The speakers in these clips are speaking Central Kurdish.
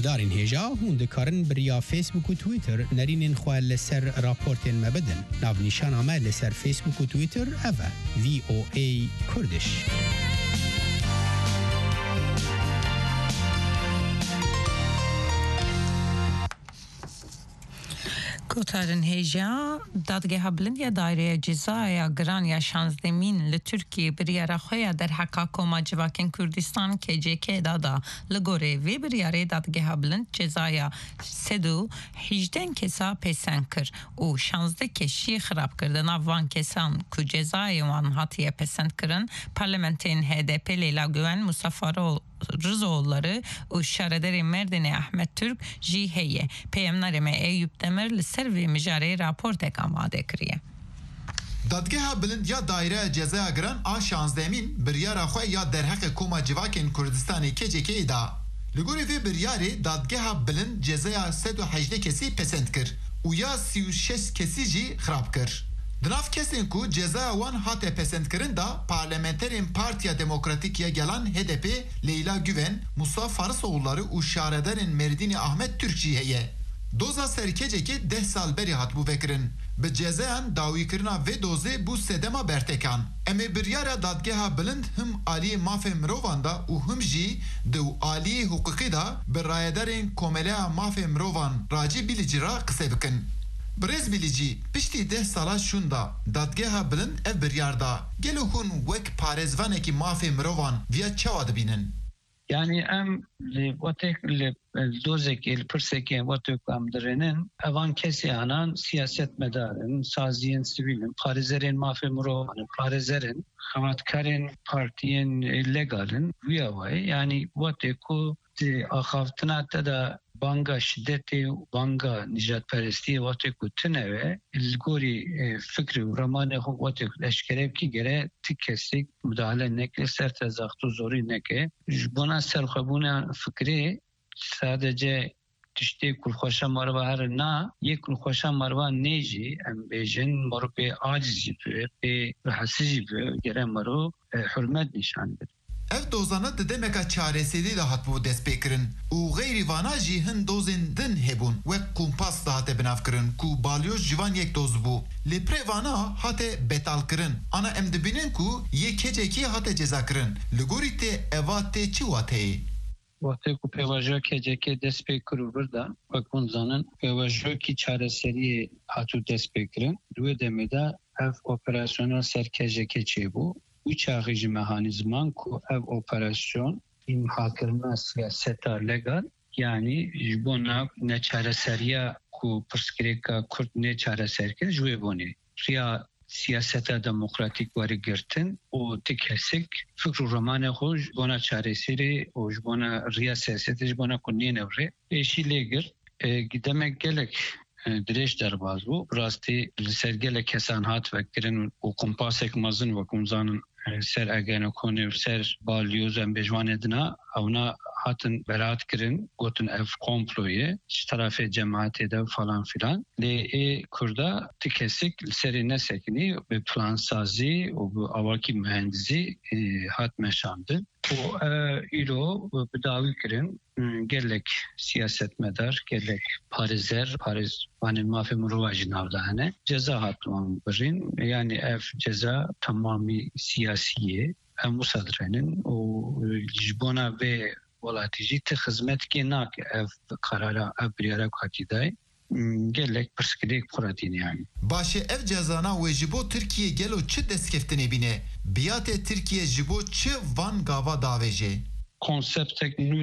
Guhdarên hêja hûn dikarin biriya Facebook û Twitter nerînên xwe li ser raportên me bidin. Navnîşana me li ser Facebook û Twitter ev e VOA Kurdish. Kotarın heja dadgeha bilind daireye cezaya gran ya şanzdemin li Türkiye bir yara xoya der haka koma civakên Kurdistan KCK da li gore vê bir yarê dadgeha bilind cezaya sedu hijden kesa pêsen kir û şanzde keşî xirab kir di nav van kesan ku cezayê wan hatiye pesend kirin parlamentên HDP Leyla Güven Mustafa Rızoğulları û şarederê Merdinê Ahmet Türk jî heye peyamnarê me Eyüp Demir li ser vê mijarê raportek amade kiriye. Dadgeha bilind ya daire cezaya giran a şanzdemîn biryara xwe ya derheqê koma civakên Kurdistanê KCK da. Li gorî vê biryarê dadgeha bilind cezaya 118 kesî pesend kir û ya 36 kesî jî xirab kir. Di nav kesên ku cezaya wan hate pesendkirin da parlamenterên Partiya Demokratîk ya Gelan HDP Leyla Güven, Musa Farsoğulları û şarederên Merdinê Ahmet Türk jî heye. Doza serkecekê 10 sal berî hatbû vekirin. Bi cezayan dawîkirina vê dozê bû sedema bertekan. Em ê biryara dadgeha bilind him aliyê mafê mirovan da û him jî di aliyê hukukî da bi rayederên komeleya mafê mirovan racî bilicî qise bikin. Birêz bilicî piştî 10 sala şunda dadgeha bilind ev biryarda gelo hûn wek parêzvanekî mafê mirovan viya çawa dibînin? Yani em watek li dozekê li pirsekê watek em dirênin evan kesê anan siyaset medarın, saziyên sivîlin, parêzerên mafê mirovan, parêzerên xebatkarên partiyên legalin wiya wayê yani watek ku axaftina te da banga şiddetê banga nijadperestiyê watek ku tineve li gorî fikrî û ramanê xwe watek eşkere bikî gere ti kesik müdahale neke ser tezaxtu zorî neke ji bona serxwebûna fikrê sadece tiştê kulxweşa merva herin na yek kulxweşa merva nê jî em bêjin merov pê aciz jî be pê rahatsî jî be gere merov hurmet nîşan bide. Ev dozana di demeka çareserî de hatbû destpêkirin û xêrî vana jî hin dozên din hebûn wek kompas da hate binavkirin ku balyoz civan yek doz bû. Lê pirê vana hate betalkirin. Ana em dibînin ku yê kecekî hate cezakirin. Li gorî tê eva tê çi wateyê? Watê ku pêvajoya KCK dest pê kir û bir da wek hûn zanin pêvajoyekî çareseriyê hatû dest pêkirin. Di wê demê de ev operasyona ser KCK çêbû. Üç ağıcı mekanizman ku ev operasyon imhakirme siyaseta legal yani jibona ne çareseriya ku perskireka Kürt ne çareserke jweboni. Riya siyaseta demokratik varı girtin o tikesik fikru romane xoj bona çareseri o jibona riya siyaseti jibona ku ne nevre eşi legir gidemek gelek dirêj derbas bû rastî li ser gelek kesan hat vekirin û kompasek mezin wekum zanin ser egenekonê ser balyoz em bêjwanê dina ewna hatin beraat kirin gotin ev komployê ji tarafê cemaetê de falan filan lê ê Kurda ti kesik li serê nesekinî bi plansazî û bi awakî mühendisî hat meşandin û îro bi dawî kirin gelek siyasetmedar gelek parêzer parêzvanên mafê mirova jî navda hene ceza hatwan birîn yani ev ceza tamamî siyasî em wisa dirênin û ji bona vê welatî jî ti xizmetkê nake ev karara ev biryara hatî dayê gelek pirskirêk xwe yani. Başê ev cezana wê ji bo Tirkiye gelo çi destkeftinê bîne? Biyatê Tirkiye ji bo çi van gava davêje? Konseptek nû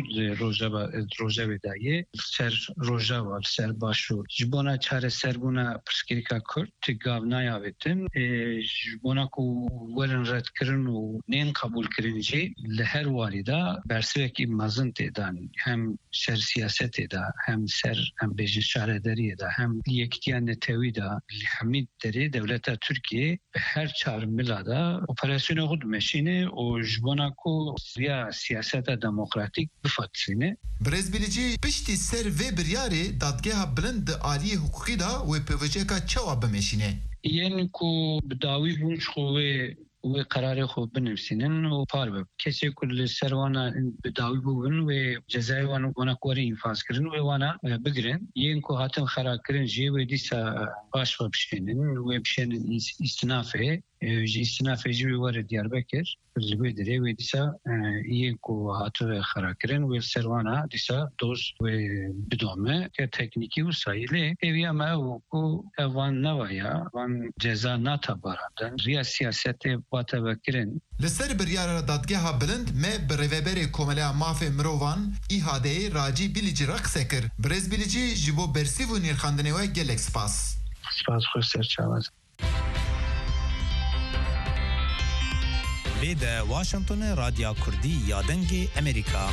rojavê dayê ser rojava ser başûr ji bona çareserbûna pirsgirêka Kurd ti gav nayavetin ji bona ku werin redkirin û nên qebûlkirin jî li her warî da bersivekî mezin tê dan hem ser siyasetê da hem ser em bêjin şaredariyê da hem yekîtiya netewî da li hemî derê devleta Tirkiye bi her çar mila da operasyona xwe dimeşîne û ji bona ku ya siyaset demokratik bifatsine. Brezbilicî piştî ser vê biryarê dadgeha bilind di aliyê hukukî da wê pêveceka çawa bimeşîne? Yên ku bi dawî bûn ji xwe و قرار خوب بنفسینن و پار کسی کل سروانا بداوی بودن و جزای وانا کوری انفاس کردن و وانا بگیرن یه کو هاتن خراب کردن جی و دیسا باش بشینن و بشینن استنافه استنافه جی وارد دیاربکر لبی دری و دیسا یه کو هاتو خراب کردن و سروانا دیسا دوست و بدومه که تکنیکی و سایله اویا ما و کو وان نوایا وان جزا ناتبارندن ریا سیاست باتا بکرن لسر بریار دادگاه بلند ما بريفبر كوملا مافي مروان إهادة راجي بيليجي رقص كر برز بيليجي جبو برسيفو نيرخاندنوا جلك سپاس خوش سرچاواز بيدا واشنطن راديو كردي يادنجي أمريكا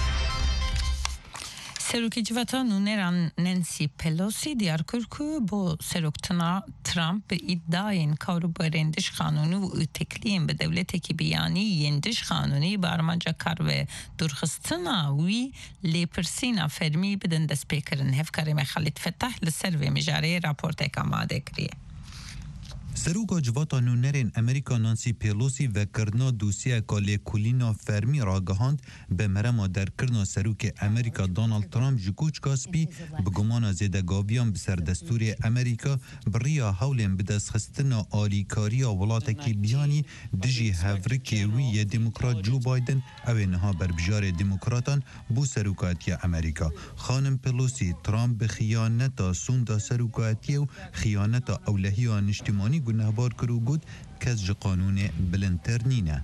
سروکی جوتا نونران نانسی پلوسی دیار کرد که با سروکتنا ترامپ ادعای کارو برندش قانونی و تکلیم به دولت کی بیانی یندش قانونی برمانجا کار و درخستنا وی لیپرسینا فرمی بدن دست پیکرن هفکاری مخالط فتح لسر و مجاره راپورت اکاماده کریه. سروکا جواتا نونرین امریکا نانسی پیلوسی و کرنا دوسیه کالی کولینا فرمی را گهاند به مرما در کرنا سروک امریکا دونالد ترامپ جکوچ کاسپی بگمان زیدگاویان بسر دستور امریکا بریا حولین بدست خستنا آلیکاری ولاتکی بیانی دجی هفرکی وی دموکرات جو بایدن او انها بر بجار دموکراتان بو سروکاتی امریکا. خانم پیلوسی ترامپ به خیانتا سوندا سروکاتی و خیانتا اولهیان اجتماعی گنهبار کرو گود کز قانون بلندتر نینه.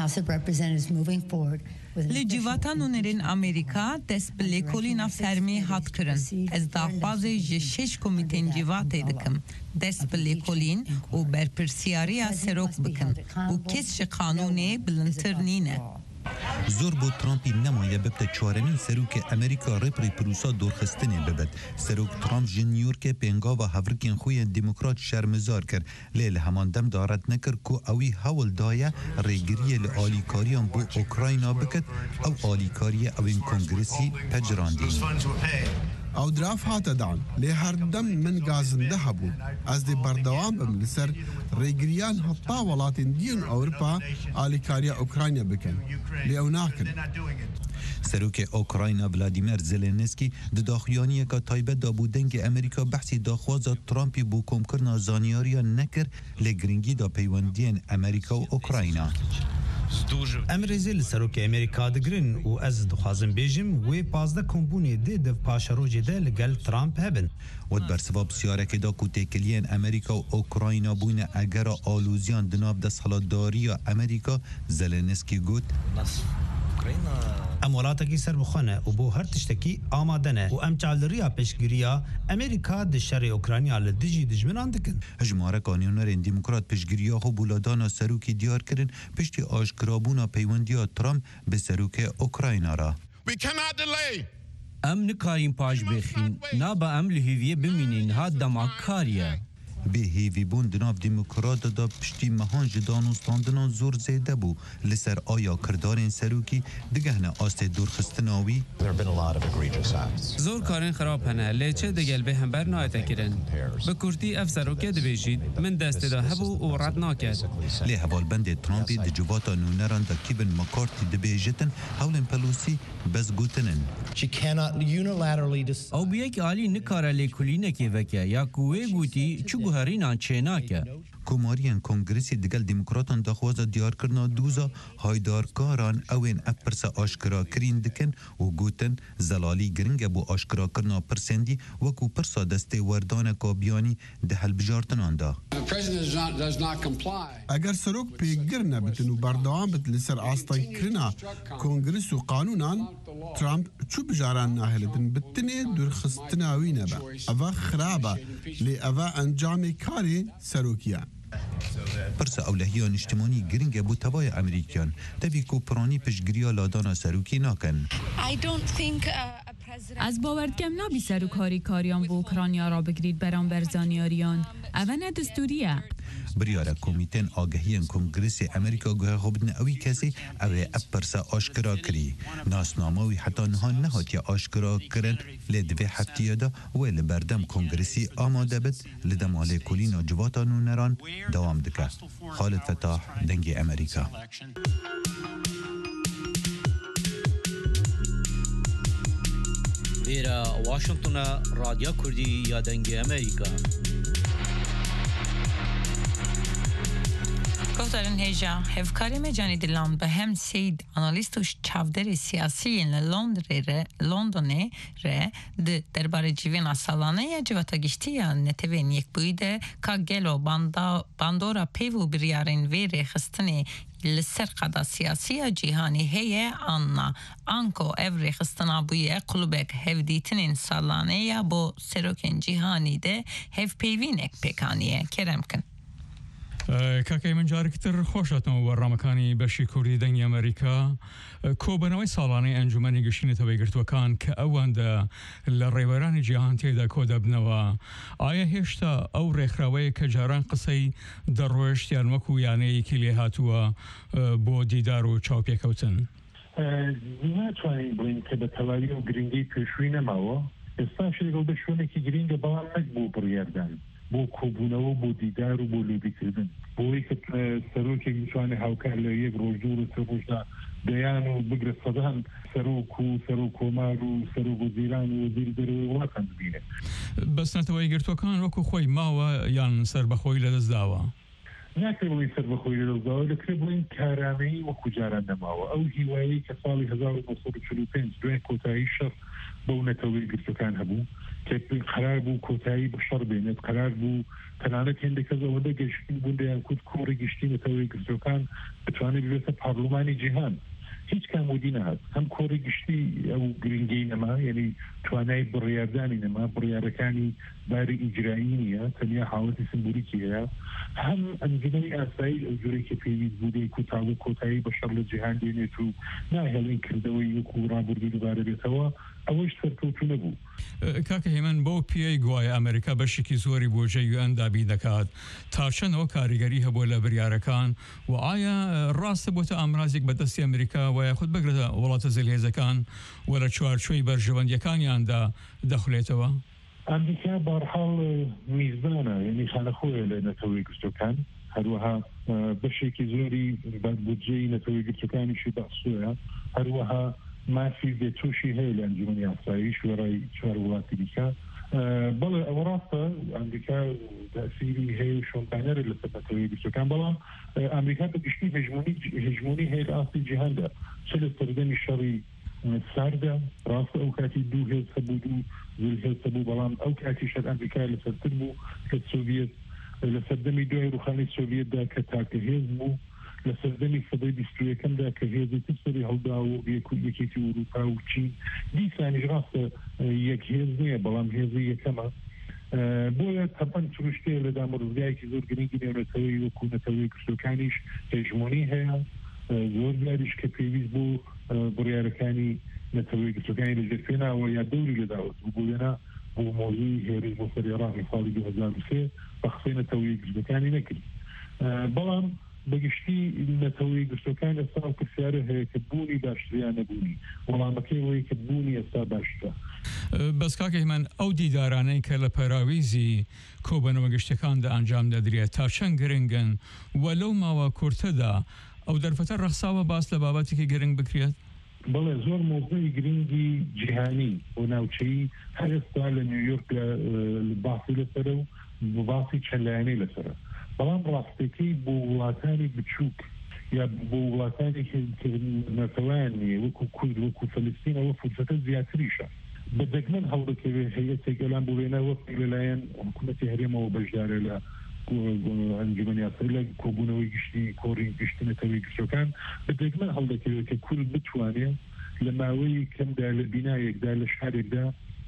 لجواتان نونرین امریکا دست بلی کولینا فرمی هات کرن. از داخوازی جشش کمیتین جواتی دکم. دست بلی کولین و برپرسیاری سروک بکن. و کس قانون بلندتر نینه. زور بود ترامپی نمایه ببت چهارمین سروک امریکا رپری پروسا دورخستنه ببد. سروک ترامپ جن نیویورک پنگا و هفرکین خوی دموکرات شرمزار کرد. لیل همان دم دارد نکر که اوی حول دایه ریگریه لآلیکاریان بو اوکراینا بکد او آلیکاریه اوین کنگرسی پجراندین. او دراف هات دان لی هر دم من گازنده هبون از دی بردوام بم لسر ریگریان حتا ولاتین دیون اوروپا آلیکاریا اوکراینیا بکن لی او ناکن. سروک اوکراینا ولادیمیر زلنسکی د داخیانی که تایبت دا بودنگ امریکا بحثی داخواز ترامپی بو کم کرنا زانیاریا نکر لگرینگی دا پیوندین امریکا و اوکراینا. امریزی لسروک امریکا دگرن و از دخوازم بیجم و پازده کمبونی ده پاشروجی ده لگل ترامپ هبن. ود برسباب سیاره که دا کوتکلین امریکا و اوکراینا بوین اگر آلوزیان دناب دست حالداری امریکا زلنسکی گوت امولاتی سر بخونه و بو هر تشتکی آمادنه و امچالریا پشگیریا امریکا دشار اوکراینیا لدیجی دجمنان دکن. هجماره کانیونرین دموکرات پشگیریا خو بولادانا سروکی دیار کرن پشتی آشکرابونا پیوندیا ترامپ به سروک اوکراینا را. ام نکاریم پاش بخین نابا ام لحویه بمینین ها دماکاریه. به هیوی بون دناف دموکرات دا پشتی مهان جدانوستاندنان زور زیده بو لسر آیا کردارین سروکی دگهنه آست دورخستناوی زور کارین خراب هنه لیچه دگل به هم بر نایتا کرن به کورتی اف سروکه دبیجید من دست دا هبو و رد ناکد لی حوال بند ترامپی دجوباتا نونران دا کیون مکارتی دبیجتن حولن پلوسی بس گوتنن او بیک آلی نکاره لیکولینه که وکه یا کوه گوتی چو هرینان چیناکه کوماریان کنگرسی دگل دموکراتان دخواز دیار کرنا دوزا هایدارکاران اوین اپرس آشکرا کرین دکن و گوتن زلالی گرنگ بو آشکرا کرنا پرسندی وکو پرسا دسته وردان کابیانی ده حل بجارتنان دا. اگر سروک پیگر نبتن و بردوام بت لسر آستای کرنا کنگرس و قانونان ترامپ چو بجاران ناهلتن بتنه درخستناوی نبا اوه خرابه لی اوه انجام کاری سروکیان. پرس اولهیان اجتماعی گرنگ بو توای امریکان تبی کو پرانی پشگریا لادانا سروکی ناکن. از باوردکم نابی سروکاری کاریان و اوکراینیا را بگرید بران برزانیاریان اوه دستوریه بریاره کمیتن آگهی کنگرس امریکا گوه خوبن اوی کسی اوه اپرسا آشکرا کری ناسناموی حتی نهان نهات یا آشکرا کرن لدوه هفتیه دا و لبردم کنگرسی آماده بد لدماله کلینا جواتانو نران دوام دکه. خالد فتاح دنگ امریکا. ویرا واشنطن رادیو کردی یا دنگ امریکا. گفتارن هیجا هفکاری مجانی دلان به هم سید آنالیستوش چافدر سیاسی لندنه ره درباره جیوین سالانه یا جواتا گشتی یا نتوین یک بویده که گلو باندورا پیو بریارین ویره خستنی لسر قدا سیاسی جیهانی هیه آنکو اوری خستنا بویه قلوبک هفدیتنین سالانه یا با سروکن جیهانی ده هف پیوینک پیکانیه کرم کن. کاکای من جارێکتر خۆشاتەوە وەڕامەکانی بەشی کوردی دەنگی ئەمریکا کۆبنەوەی ساڵانەی ئەنجومەنی گەشتنەوەی گرتوەکان کە ئەوەندە لە ڕێوەرانی جیهان تێدا کۆدەبنەوە ئایا هێشتا ئەو ڕێکخراوەیە کە جاران قسەی دەڕۆیشت یان وەکو یانەیەکی لێ هاتووە بۆ دیدار و چاوپێکەوتن ناتوانین بڵین کە بە تەواوی و گرنگی پێشووی نەماوە ئێستاش لەگەڵ بە شوێنێکی گرنگە بەڵام نەک بۆ بڕیاردان بۆ کۆبوونەوە بۆ دیدار و بۆ لێبیکردن بۆی کە سەرۆکێک بتوانێ هاوکار لە یەک ڕۆژ دوو و سێ ڕۆژدا دەیان و بگرە سەدان سەرۆک و سەرۆک کۆمار و سەرۆک وەزیران و وەزیر دەرەوەی وڵاتان ببینێت بەستنەتەوەی گرتوەکان وەکو خۆی ماوە یان سەربەخۆی لەدەستداوە ناکرێ بڵین سەربەخۆی لەدەستداوە دەکرێت بڵین کارامەیی وەکو جاران نەماوە ئەو هیوایی کە ساڵی 1945 دوای کۆتایی شەڕ بەو نەتەوەی گرتوەکان هەبوو که قرار بود کۆتایی بە شەڕ بێنێت قرار بود تەنانەت هێندێک کەس ئەوەندە گەشتین بوون دەیان کوت کۆڕی گشتی نەتەوەی گرتوەکان بتوانێت ببێتە پارلمانی جیهان هیچ کامودی نەهات هەم کۆڕی گشتی ئەو گرنگی نەما یعنی توانای بڕیاردانی نەما بڕیارەکانی باری ئیجرایی نییە تەنیا حاڵەتی سمبولیکی هەیە هەم ئەنجومەنی ئاسایی ئەو جۆرەی کە پێویست بوو کوتاوە کۆتایی بە شەڕ لە جیهان دێنێت و ناهێڵین کردەوەی وەکو ڕابردوو دووبارە بێتەوە ئەوەش سەرکەوتوو نەبوو کاکە هێمن بۆ پیای گوایە ئەمریکا بەشێکی زۆری بۆ جێیوان دابی دەکات تا چەندەوە کاریگەری هەبووە لە بریارەکان و ئایا ڕاستە بۆتە ئامرازێک بەدەستی ئەمریکا وایە خود بگرێتە وڵاتە زلهێزەکان و لە چوارچۆی بەرژەوەندیەکانیاندا دەخولێتەوە ئەمریکا بەرحاڵ میزبانە یعنی خانەخۆیە لە نەتەوەی گرتوەکان هەروەها بەشێکی زۆری بودجەی نەتەوەی گرتوەکانیشی بەخسوویە هەروەها مافی بێتوشی هەیە لە ئەنجومەنی ئاسایی شوێڕای چوار وڵاتی دیکە بەڵێ ئەوە ڕاستە ئەمریکا تەسیری هەیە و شۆنتانەرە لەسەر نەتەوەی گرتوەکان بەڵام ئەمریکا بە گشتی هێژمۆنی هەیە لە ئاستی جیهاندا چ لە سەردەمی شەڕی ساردا ڕاستە ئەو کاتی دوو هێز هەبوو دوو زولهێز هەبوو بەڵام ئەو کاتی شەر ئەمریکا لەسەرتر بوو کە سۆڤیەت لە سەردەمی دوای ڕوخانی سۆڤیەتدا کە تاکە هێز بوو لە سەردەمی سەدەی 21ەمدا کە هێزی تر سەری هەڵدا و یەکێتی ئوروپا و چین دیسانیش ڕاستە یەک هێز نییە بەڵام هێزی یەکەمە بۆیە تەبەن چروشتەیە لە دامەڕزگایەکی زۆر گرنگی نێونەتەوەی وەکو نەتەوەی گرتوەکانیش هێژمۆنی هەیە زۆر دیاریش کە پێویست بۆ بڕیارەکانی نەتەوەی گرتوەکانی لەژێر پێناوە یا دەوری لەداوت بوو بۆیەنا بۆ مۆزووی هێرش بۆ سەر عێراقی ساڵی 2003 بە قسەی نەتەوەی گرتوەکانی نەکرد بەڵام بەگشتی نەتەوەی گرتوەکان ئێستا و پرسیارە هەیە کە بوونی باشتریان نەبوونی وەڵامەکەی ئەوەیە کە بوونی ئێستا باشترە بەس کاکە هێمن ئەو دیدارانەی کە لە پەراویزی کۆبنەوە گشتەکاندا ئەنجام دەدرێت تا چەند گرنگن و لەو ماوە کورتەدا ئەو دەرفەتە ڕەخساوە باس لە بابەتێکی گرنگ بکرێت بەڵێ زۆر مۆزوعی گرنگی جیهانی بۆ ناوچەیی هەر ئێستا لە نیویۆرک باسی لەسەرە و باسی چەندلایەنەی لەسەرە بەڵام ڕاستەکەی بۆ وڵاتانی بچووک یا بۆ وڵاتانی نەتەوەیان نییە وەکو کورد وەکو فەلەستین ئەوە فرسەتە زیاتریشە بە دەگمەن هەڵدەکەوێت هەیەتێک ئەلان بۆ وێنە وەکی لەلایەن حکوومەتی هەرێمەوە بەشدارە لە ئەنجومەنی ئاسایی لە کۆبوونەوەی گشتی کۆڕی گشتی نەتەوەی گرتوەکان بە دەگمەن هەڵدەکەوێت کە کورد بتوانێت لە ماوەی کەمدا لە بینایەکدا لە شارێکدا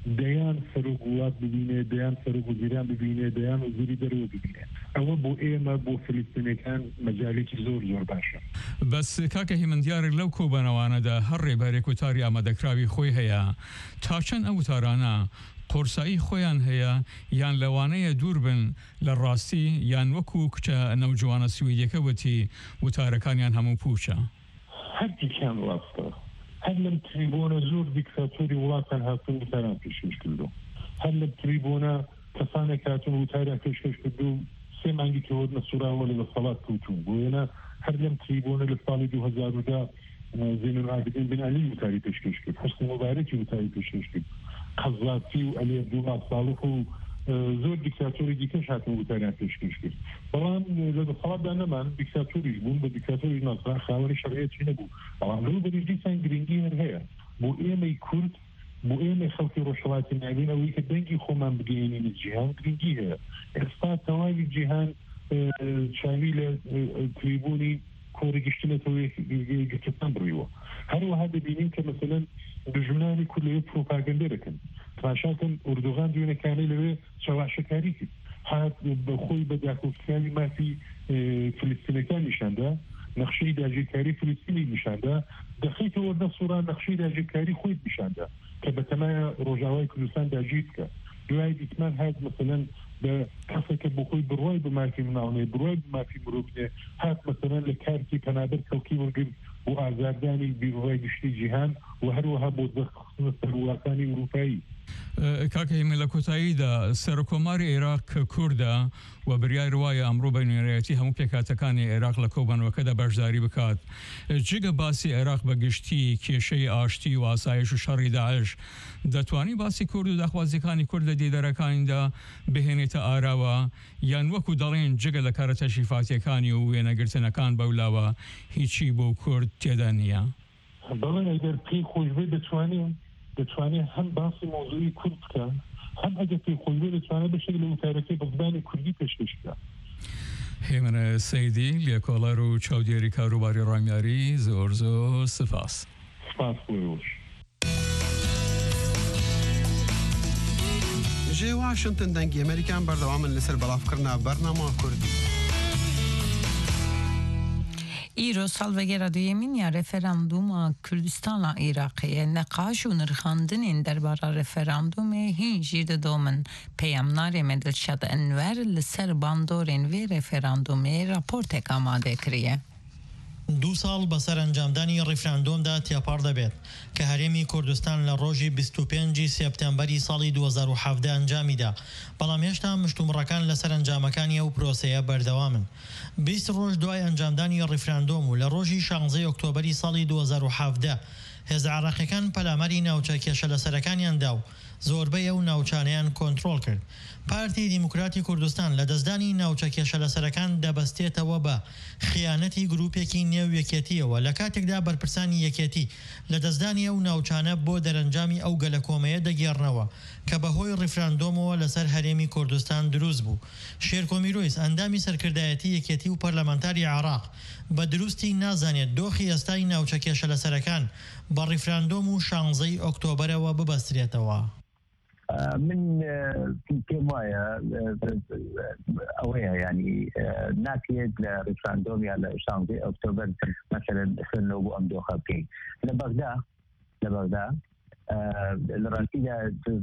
دەیان سەرۆک وڵات ببینێ دەیان سەرۆک وەزیران ببینێ دەیان وەزیری دەرەوە ببینێ ئەوە بۆ ئێمە بۆ فلیستینەکان مەجالێکی زۆر باشە. بەس کاکە هیمەندیارێک لەو کۆبەنەوانەدا هەر ڕێبەرێک وتاری ئامادەکراوی خۆی هەیە تا چەند ئەو وتارانە قورسایی خۆیان هەیە یان لەوانەیە دوور بن لە ڕاستی یان وەکو کچە نەوجوانە سویدیەکە وتی وتارەکانیان هەموو پوچە. هەردیکیان ڕاستە. هەر لەم تریبۆنە زۆر دیکتاتۆری وڵاتان هاتون وتاران پێشکەش کردو. هەر لەم تریبۆنە کەسانێک هاتون وتاریان پێشکەش کردو سێ مانگی کە هۆرنە سوراوە لە دەسەڵات کەوتون بۆیە هەر لەم تریبۆنە لە ساڵی 2010 زین العابدین بن علی وتاری پێشکەش کرد حسنی مبارەکی وتاری پێشکەش کرد قەزاتی و ئەلی عەبدوڵڵا ساڵح و زۆر دیکتاتۆری دیکەش هاتون وتاریان پێشکەش کرد بەڵام لە دەسەڵاتدا نەمان دیکتاتۆریش بوون بە دیکتاتۆری ناسران خاوەنی شەڕعەتی نەبوو بەڵام لەو بەریش دیسان گرنگی هەر هەیە بۆ ئێمەی کورد بۆ ئێمە خەڵکی ڕۆژهەڵاتی ناوین ئەوەی کە دەنگی خۆمان بگەێنینە جیهان گرنگی هەیە ئێستا تەواوی جیهان چاوی لە تریبۆنی کۆڕیگەشتنەوەی گرتان بڕیوە هەروەها دەبینین کە مەسەلەن دژمنانی کورد لەوێ پرۆپاگەندە دەکەن تماشاکەن ئوردوغان دوێنەکانەی لەوێ چاواشەکاری کرد هات بەخۆی بە داکۆفتیانی مافی فلیستینەکان نیشاندا نەخشەی داگیرکاری فلیستینی نیشاندا دەخیتەوە وەردە سووران نەخشەی داگیرکاری خۆی نیشاندا کە بەتەمایە ڕۆژاوای کوردستان داگیر بکە دوای دیتمان هات مەسەلەن بە کەسێکە بۆ خۆی بڕوای بە مافی مناڵنێ بڕوای بە مافی مرۆڤنێ هات مەسەلەن لە کارتی پەنابەر کەڵکی وەرگرت بۆ ئازاردانی بیرڕای گشتی جیهان و هەروەها بۆ دەستخستنە سەرۆڵاتانی ئەوروپایی. کاکە هیمە لە کۆتاییدا سەرۆکۆماری عێراق کووردە و بریای وایە ئەمڕۆ بەنوێنەرەتی هەموو پێکاتەکانی عێراق لە کۆبەنەوەکەدا بەشداری بکات جگە باسی عێراق بە گشتی کێشەی ئاشتی و ئاسایش و شەڕی داعش دەتوانی باسی کورد و داخوازیەکانی کورد لە دیدەرەکانیدا بهێنێتە ئاراوە یان وەکو دەڵێن جگە لە کارە تەشریفاتیەکانی و وێنەگرتنەکان بەولاوە هیچی بۆ کورد تێدا نییە. بەڵێن ئەگەر پێی خۆش بێ دەتوانێت هەم باسی مۆزوعی کورد بکە هەم ئەگەر پێی خۆش بێ دەتوانێت بەشێک لە وتارەکەی بە زمانی کوردی پێشکەش بکە. هێمنە سەیدی لێکۆڵەر و چاودێری کاروباری ڕامیاری زۆر زۆر سپاس. سپاس بۆش. ژێ واشنگتن دەنگی ئەمریکان بەردەوامن لەسەر بەڵافکردنا بەرنامە کوردی. ایرو سالوگرا دویمین یا رفراندوم کردستان عراقی نقاش و نرخاندنین درباره رفراندوم هنجیر دومن پیامنار مدلشد انور لسر باندورین و رفراندوم راپورت آماده کریه. 2 ساڵ بەسەر ئەنجامدانی ڕیفراندۆمدا تێپەڕ دەبێت کە هەرێمی کوردستان لە ڕۆژی 25 سێپتەمبەری ساڵی 2017 ئەنجامیدا بەڵام هێشتا مشتومڕەکان لەسەر ئەنجامەکانی ئەو پرۆسەیە بەردەوامن 20 ڕۆژ دوای ئەنجامدانی ڕیفراندۆم و لە ڕۆژی 16 ئۆکتۆبەری ساڵی 2017 هێز عێراقیەکان پەلامەری ناوچە کێشە لەسەرەکانیاندا و زۆربەی ئەو ناوچانەیان کۆنتڕۆڵ کرد پارتی دیموکراتی کوردستان لە دەستدانی ناوچە کێشە لەسەرەکان دەبەستێتەوە بە خیانەتی گروپێکی نێو یەکێتیەوە لە کاتێکدا بەرپرسانی یەکێتی لە دەستدانی ئەو ناوچانە بۆ دەرەنجامی ئەو گەلە کۆمەیە دەگێڕنەوە کە بەهۆی ڕیفراندۆمەوە لەسەر هەرێمی کوردستان دروست بوو شێرکۆمیرۆیس ئەندامی سەرکردایەتی یەکێتی و پەرلەمانتاری عێراق بە دروستی نازانێت دۆخی ئێستای ناوچە کێشە لەسەرەکان بە ڕیفراندۆم و 16 ئۆکتۆبەرەوە ببەسترێتەوە. من پێم وایە ئەوەیە ینی ناکرێت لە ڕیفراندۆم یا لە 16 ئۆکتۆبەر مەسەلەن خوێندنەوە بۆ ئەم دۆخە بکەین لە بەغدا لە ڕاستیدا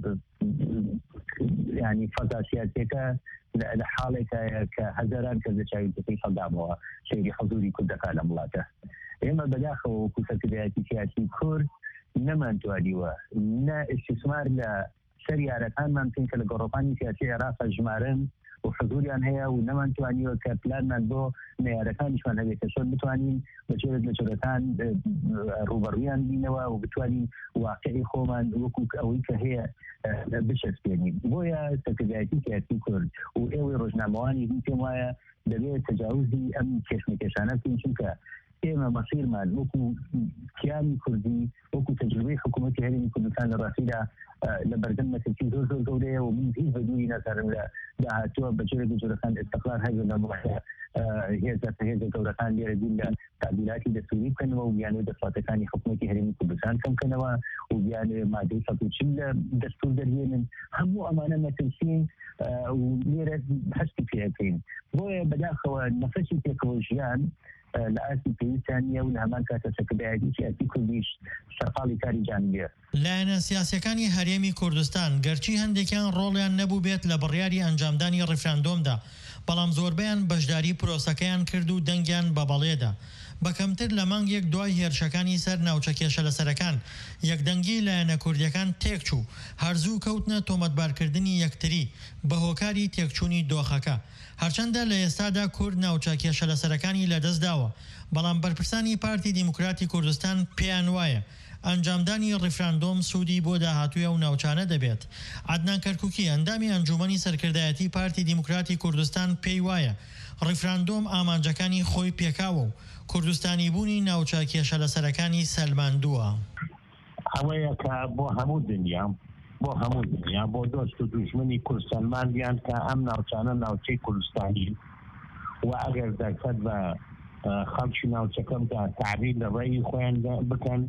ینی فەزا سیاسیەکە لە حاڵێکە کە هەزاران کەس چاوی دەکەی سەڵدامەوە سەیری حەزوری کوردەکان لە وڵاتە ئێمە بەداخەوە وەکو سەرکردایەتی سیاسی کورد نەمانتوانیوە نە ئیستیسمار لە سەر یارەکانمان بکەین کە لە گۆڕۆپانی سیاسی عێراق ژمارن و حضوریان هەیە و نەمانتوانیوە کە پلانمان بۆ نەیارەکانیشمان هەبێت کە چۆن بتوانین بەجێرێک لە جۆرەکان ڕوبەڕوویان بینەوە و بتوانین واقعی خۆمان وەکو ئەوەی کە هەیە بشەسپێنین بۆیە سەرکردایەتی سیاسی کورد و ئێوەی ڕۆژنامەوانی پێم وایە دەبێت تەجاوزی ئەم کێشمەکێشانە بکەین چونکە ئێمە مەسیرمان وەکو کیانی کوردی وەکو تەجروبەی حکوومەتی هەرێمی کوردستان لە ڕاستیدا لە بەردەم مەسەکی زۆر گەورەیە و من هیچ بەدووی نازانم لە داهاتووە بەجێرێک جۆرەکان ئێستەقلال هەبێت لە هێزە گەورەکان لێرە بین لە تعدیلاتی دەستوری بکەنەوە و یانەوەی دەسەڵاتەکانی حکوومەتی هەرێمی کوردستان کەم بکەنەوە وبيان ماده 40 دستور دريين هم امانه متنسين وليره حسب فيهتين بو بداخل نفس التكنولوجيان لآسي في ثانية ونعمل كاتسكبادي سياسي كلش شغالي كاري جانبير لایەنە سیاسەکانی هەرێمی کوردستان گەرچی هەندێکیان ڕۆڵیان نەبوو بێت لە بڕیاری ئەنجامدانی ڕیفراندۆمدا بەڵام زۆربیان بەشداری پرۆسەکەیان کرد و دەنگیان بە بەڵێدا بەکەمتر لە مانگێک دوای هێرشەکانی سەر ناوچە کێشە لەسەرەکان یەکدەنگی لایەنە کوردیەکان تێکچوو هەرزوو کەوتنە تۆمەتبارکردنی یەکتری بە هۆکاری تێکچوونی دۆخەکە هەرچەندە لە ئێستادا کورد ناوچە کێشە لەسەرەکانی لەدەستداوە بەڵام بەرپرسانی پارتی دیموکراتی کوردستان پێیان وایە ئەنجامدانی ڕیفراندۆم سوودی بۆ داهاتوویە و ناوچانە دەبێت عەدنان کەرکووکی ئەندامی ئەنجومەنی سەرکردایەتی پارتی دیموکراتی کوردستان پێی وایە ڕیفراندۆم ئامانجەکانی خۆی پێکاوە و کوردستانی بوونی ناوچە کێشە لەسەرەکانی سەلماندووە ئەوەیە کە بۆ هەموو دنیا بۆ دۆست و دوژمنی کورسەلماندیان کە ئەم ناوچانە ناوچەی کوردستانی و ئەگەر دەرفەت بە خەڵکی ناوچەکەم کە تعبیر لە ڕێی خۆیان بکەن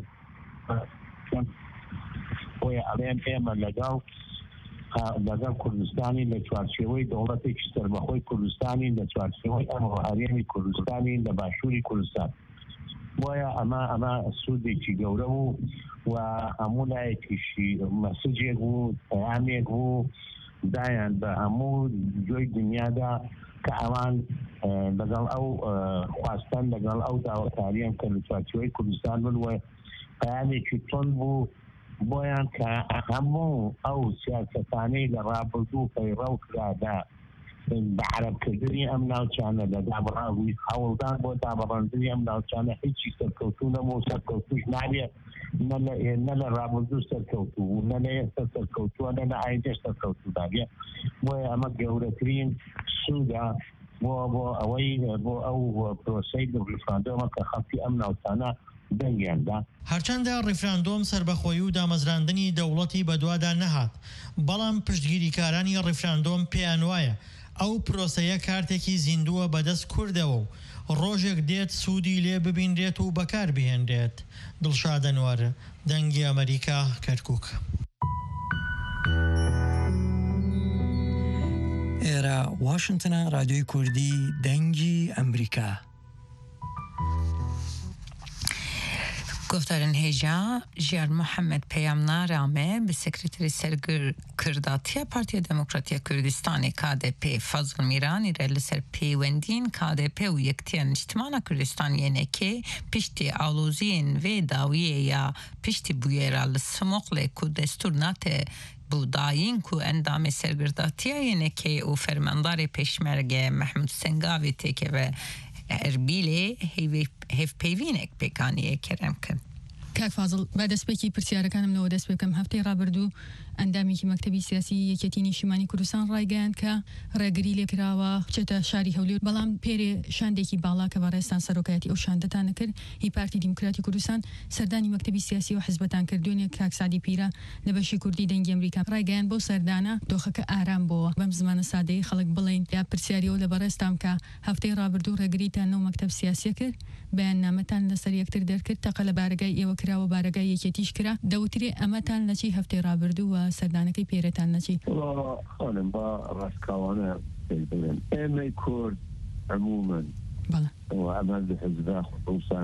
بۆیە ئەڵێن ئێمە لەگەڵ کوردستانی لە چوارچێوەی دەوڵەتێکی سەربەخۆی کوردستانی لە چوارچێوەی هەرێمی کوردستانی لە باشووری کوردستان بۆیە ئەمە سوودێکی گەورە بوو و هەموو لایەکیشی مەسجێک بوو پەیامێک بوو دایان بە هەموو جۆی دنیادا کە ئەوان لەگەڵ ئەو خواستن لەگەڵ ئەو داوەتاریان کە لە چوارچێوەی کوردستان بن و پەیامێکی تۆند بوو بۆیان کە هەموو ئەو سیاسەتانەی لە ڕابردوو پەیڕەو کرادا بە عەرەبکردنی ئەم ناوچانە لە دابڕاوی هەوڵدان بۆ دابڕاندنی ئەم ناوچانە هیچی سەرکەوتوو نەبوو سەرکەوتووش نابێت نە لە ڕابردوو سەرکەوتوو نە لە ئێستا سەرکەوتووە نە لە ئایندەش سەرکەوتوو دابێت بۆیە ئەمە گەورەترین سوودە بۆ ئەوەی بۆ ئەو پرۆسەی ڕیفراندۆمە کە خەڵکی ئەم ناوچانە هەرچەندە ڕیفراندۆم سربەخۆیی و دامەزراندنی دەوڵەتی بەدوادا نەهات بەڵام پشتگیریکارانی ڕیفراندۆم پێیان وایە ئەو پرۆسەیە کارتێکی زیندووە بەدەست کوردەوە و ڕۆژێک دێت سوودی لێ ببینرێت و بەکار بهێنرێت دڵشاد ئەنوەر دەنگی ئەمریکا کەرکووک ئێرە واشنگتنە رادیۆی کوردی دەنگی ئەمریکا گفتارن هیجا جیار محمد پیامنامه به سکرتری سرکرداتی پارتی دموکراتی کردستان KDP فضل میرانی را لسر پیوندین KDP و یکتیان اجتماع کردستان یعنی که پشتی آلوزین و داویه یا پشتی بویه را لسمقل که دستور ناته بوداین کو اندام سرکرداتی یعنی که او فرماندار پشمرگ محمود سنگاوی تکه و اربیله هیف پیوینک پیکانیه کرم کن کاک فازڵ با دەستپێکی پرسیارەکانمەوە دەست پێکەم هەفتەی ڕابردوو ئەندامێکی مەکتەبی سیاسی یەکێتی نیشتیمانی کوردستان ڕایگەیاند کە ڕێگری لێکراوە بچێتە شاری هەولێر بەڵام پێرێ شاندێکی باڵا کە بەڕێستان سەرۆکایەتی ئەو شاندەتانە کرد هی پارتی دیموکراتی کوردستان سەردانی مەکتەبی سیاسی و حزبەتان کردوونێ کاک سادی پیرە لە بەشی کوردی دەنگی ئەمریکا ڕایگەیان بۆ سەردانە دۆخەکە ئارام بووە بەم زمانە سادەی خەڵک بڵێن یا پرسیاریەوە لە بەڕێستام کە هەفتەی ڕابردوو ڕێگریتان نەو مەکتەب سیاسیە کرد بەیاننامەتان لەسەر یەکتر دەرکرد تەقە لە بارگای ئێوە کراوە بارگای یەکێتیش کرا دەوترێ ئەمەتان لەچی هەفتەی ڕابردوو و سەردانەکەی پێرەتان نەچی خانم با ڕاستکاوانە بڵێن ئێمەی کورد عموماً وعمل بحزبها خصوصا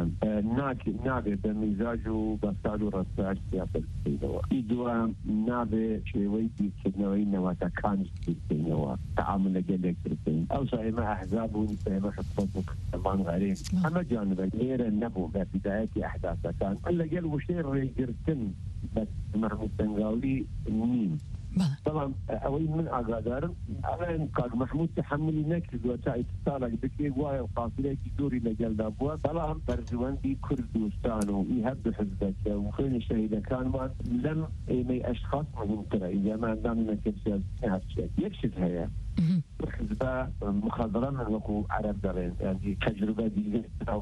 نابێ بە میزاج و بەستار و ڕستار سیاست بکەینەوە ئیدوام نابێ شێوەی بیرکردنەوەی نەواتەکانی بیرکردنەوە تەعامل لەگەلێک بکەین ئەوسا ئێمە ئەحزاب بوون ئێمە حکومەت و کەمان غەرێن ئەمە جانبە لێرە نەبوو بە بدایەتی ئەحداثەکان لەگەڵ وشەی ڕێگرتن بە محمود سەنگاوی نیم طبعا ئەوەی من ئاگادارم ئەڵێن کاک محمود تحملی نەکردووە تا ئیتسالێک بکرێ وایە و قافلەیەکی زۆری لەگەڵدا بووە بەڵام بەرژەوەندی کوردستان و ئی هەردوو حزبەکە و خوێنی شەهیدەکانمان لەم ئێمەی ئەشخاص مهمترە ئیجاما ئەندامی مەکتەب سیاسی هەرچێت یەکشت هەیە حزبە مخەدرە من وەکو عەرەب دەڵێن یعنی تەجروبە دیگە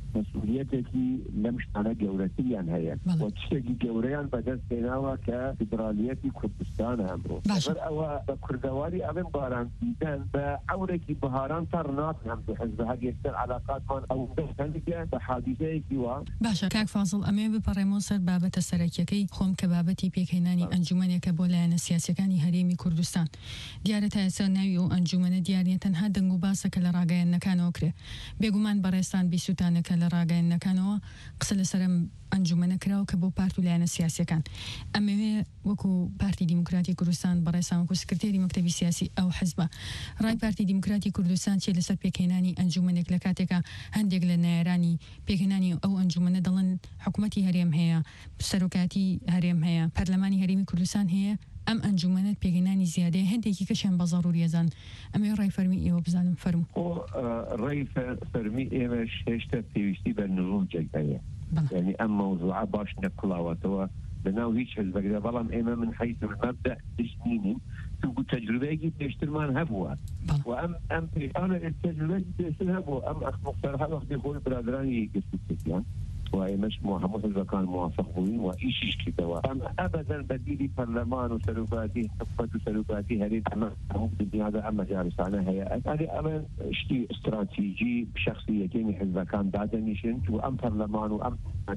مسؤوليتي لمش أنا جورتيا هي وتشتكي جوريا بدل سيناوا كفدراليتي كردستان أمرو أو كردواري أبن باران ديدان بأوركي بهاران ترنات هم بحزبها يكتر علاقات من أو بحزبها بحادثة كيوا باشا كاك فاصل أمي ببريمون سر بابة السركيكي خوم كبابتي بيكيناني أنجومانيا كبولان السياسي كاني هريمي كردستان ديارة سناويو أنجومان ديارية تنها دنگو باسك لراغين نكانو كري بيقومان بريستان بيسوتانك لراغين نكانو قسل سرم أنجومان كراو كبو بارتو لان السياسي كان أمي وكو بارتي ديمقراطي كردستان بريستان وكو سكرتيري مكتبي سياسي أو حزبه راي بارتي ديمقراطي كردستان تي لسر بيكيناني أنجومانك لكاتيكا هندق لنيراني بيكيناني أو أنجومان دلن حكومتي هريم هي سروكاتي هريم هي برلماني هريمي كردستان هي ام انجمنات بيغناني زياده هنديكي كشان بضروري يزن ام راي فرمي ايوه بزعلم فرم راي فرمي ايوه شيشتا بيوشتي بالنظام جايه يعني ام موضوع باش نقلاوته بناو هيك حزبك ده بلام ايما من حيث المبدا تسنيني تقول تجربه بيشترمان هبوه وام انا التجربه بيشترها ام اخ مختار هذا يقول برادراني قصتي وهي مش محمد كان موافق بوين وإيش كده أما أبدا بديلي برلمان وسلوكاتي حقبة وسلوكاتي هذه أما هذا أما جالس على هيئات هذه أما شيء استراتيجي بشخصيتين حزب كان دادنيشن وأم برلمان وأم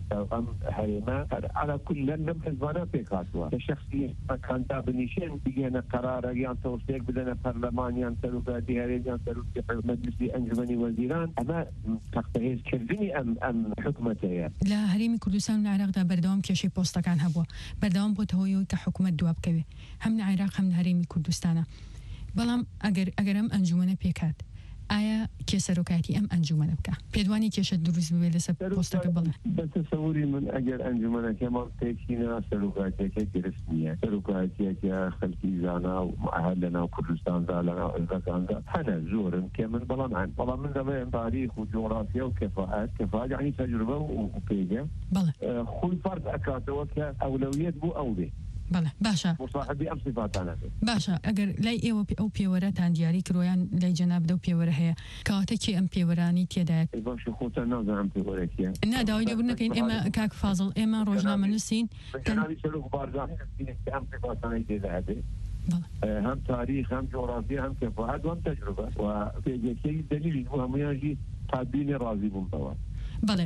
هريمة على كل لم حزبنا بيكاتوا الشخصية كان دادنيشن بيجينا قرار يعني توثيق بدنا برلمان يعني سلوكاتي هذه يعني سلوكاتي مجلس أنجمني وزيران أما تقتهيز كذبني أم حكمته لا هريمي كردستان العراق دا بردوام كشي بوستا كان هبوا بردوام بوت هويو كحكومة دواب كبي هم العراق هم هريمي كردستان بلام اگر ام انجمنه بيكات آیا كسروكاتي ام انجمنه بكا بيدواني كيش دروز بيلسه بوستا قبل بس تصوري من اگر انجمنه كما تكينا سلوكاتي كرسميه سلوكاتي كخلقي زانا واهلنا وكردستان زالنا الزكان هذا زور كمن بلام من زمان تاريخ وجغرافيا وكفاءات يعني تجربه وبيجا كل فرد اكاتو كاولويات بو اولي بله باشا مصاحبي ام صفات انا باشا اگر لاي ايو او بيورات عن دياري كرويان لاي جناب دو بيوره هي كاتكي ام بيوراني تيدا باش خوتا نازع ام بيوراتيا نا داوي دبرنا كاين اما كاك فاضل اما روجنا من السين كان يسلوك بارزاني ام صفات انا تيدا هم تاريخ هم جغرافيا هم كفاءات وهم تجربه وفي شيء دليل مهم يجي تابين راضي بالطوال بله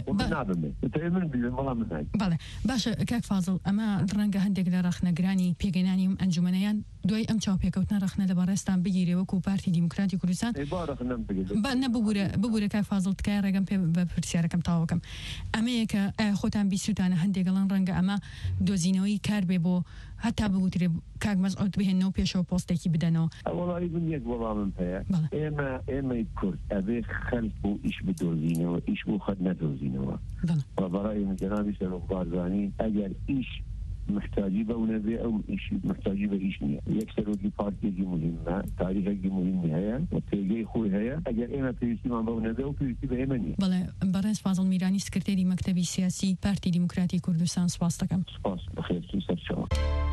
بله باش كاك فاضل اما درنگه هندێک لە ڕخنەگرانی پێگەیانی ئەنجومەنەیان دوای ئەم چاوپێکەوتنە ڕخنە لە بەڕێستان بگیرێ وەکو پارتی دیموکراتی کوردستان ببوورە کاک فاضل تکای ڕێگەم پێ بە پرسیارەکەم تاوەکەم ئەمەیەکە خۆتان بیسووتانە هەندێکگەڵان ڕەنگە ئەمە دۆزینەوەی کار بێ بۆ هەتا بگوترێ کاک مەزعود بهێنەوە پێشەوە پۆستێکی بدەنەوە وەڵی من یەک وەڵامم هەیە ئێمەی کورد ئەبێ خەلق و ئیش بدۆزینەوە ئیش بۆ خەت نەدۆزینەوە وبرأي من جنابي سلوك بارزاني أجل إيش محتاجي بونبي أو إيش محتاجي بإيش نية يكسروا دي بارتي دي مهمة تاريخ دي مهمة هي وتيجي خوي هي أجل إما بيجي ما بونبي أو بيجي بهمني بله برئيس فاضل ميراني سكرتيري مكتبي سياسي بارتي ديمقراطي كردستان سپاسدەکەم سپاس بخير سر شما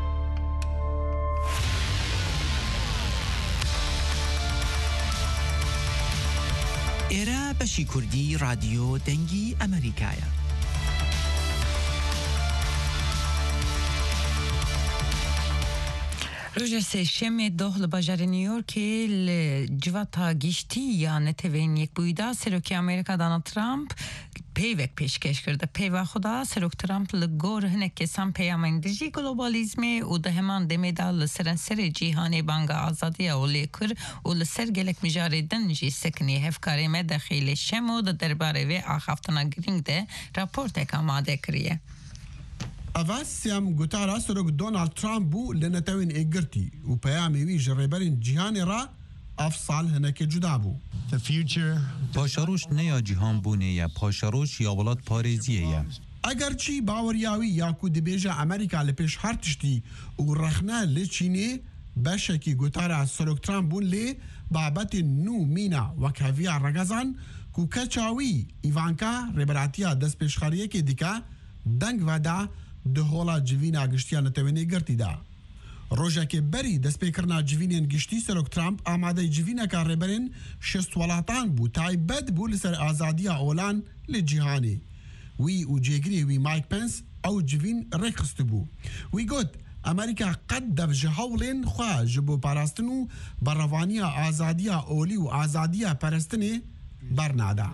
ئێرە بەشی کوردی رادیۆ دەنگی ئەمریکایە. روژه سێشەمێ دۆخ لە باژارە نیویۆرکێ لە جیڤاتا گیشتی یان نەتەوێن یەکبوویدا سەرۆکی ئەمریکا دۆناڵد ترامپ پێیوێک پێشکەش کردە پێیوا خوددا سەرۆک ترامپ لە گۆر هەنێک کێسان پەیامەندژی گلۆبالیزمê û di heman demêda li serenserê cîhanê banga azadiya û lê kir û li ser gelek mijarê din jî sekinî hevkarê me dexîlê şemo di derbarê vê axaftina girîng de raportek amade kiriye. ئەڤاسیام گوتارا سەرۆک دۆناڵد ترامپ بوو لە نەتەوێن ئێگرتی و پەیامێوی ji rêberên cîhanê ra ev sal hinekê cuda bû. پاشەڕۆژ نەیا جیهانبوونێ یە پاشەڕۆژ یا وڵات پارێزیە یە. ئەگەر چی باوەریاوی یاکو دەبێژە ئەمریکا لە پێش هەر تشتی و ڕەخنە لە چینێ بەشێکی گوتارا سەرۆک ترامپ بوون لێ بابەتی نو مینە وەک هەڤیا ڕەگەزان و کەچاوی ئیڤانکا ڕێبەراتیە دەست پێشخەریەکی دیکە دەنگ veda di hola civîna giştiya netewênê girtî da. ڕۆژێکی بەری دەستپێکردنا جivînên گشتî سەرۆک ترامپ ئامادەی جivîneka rêberên şest welatan bû taybet bû li ser azadiya olan li cîhanê. Wî û cêgirê wî Mike Pence ew civîn rêxistibû. Wî got Amerîka qet dev ji hewlên xwe ji bo parastin û berevaniya azadiya olî û azadiya perestinê bernada.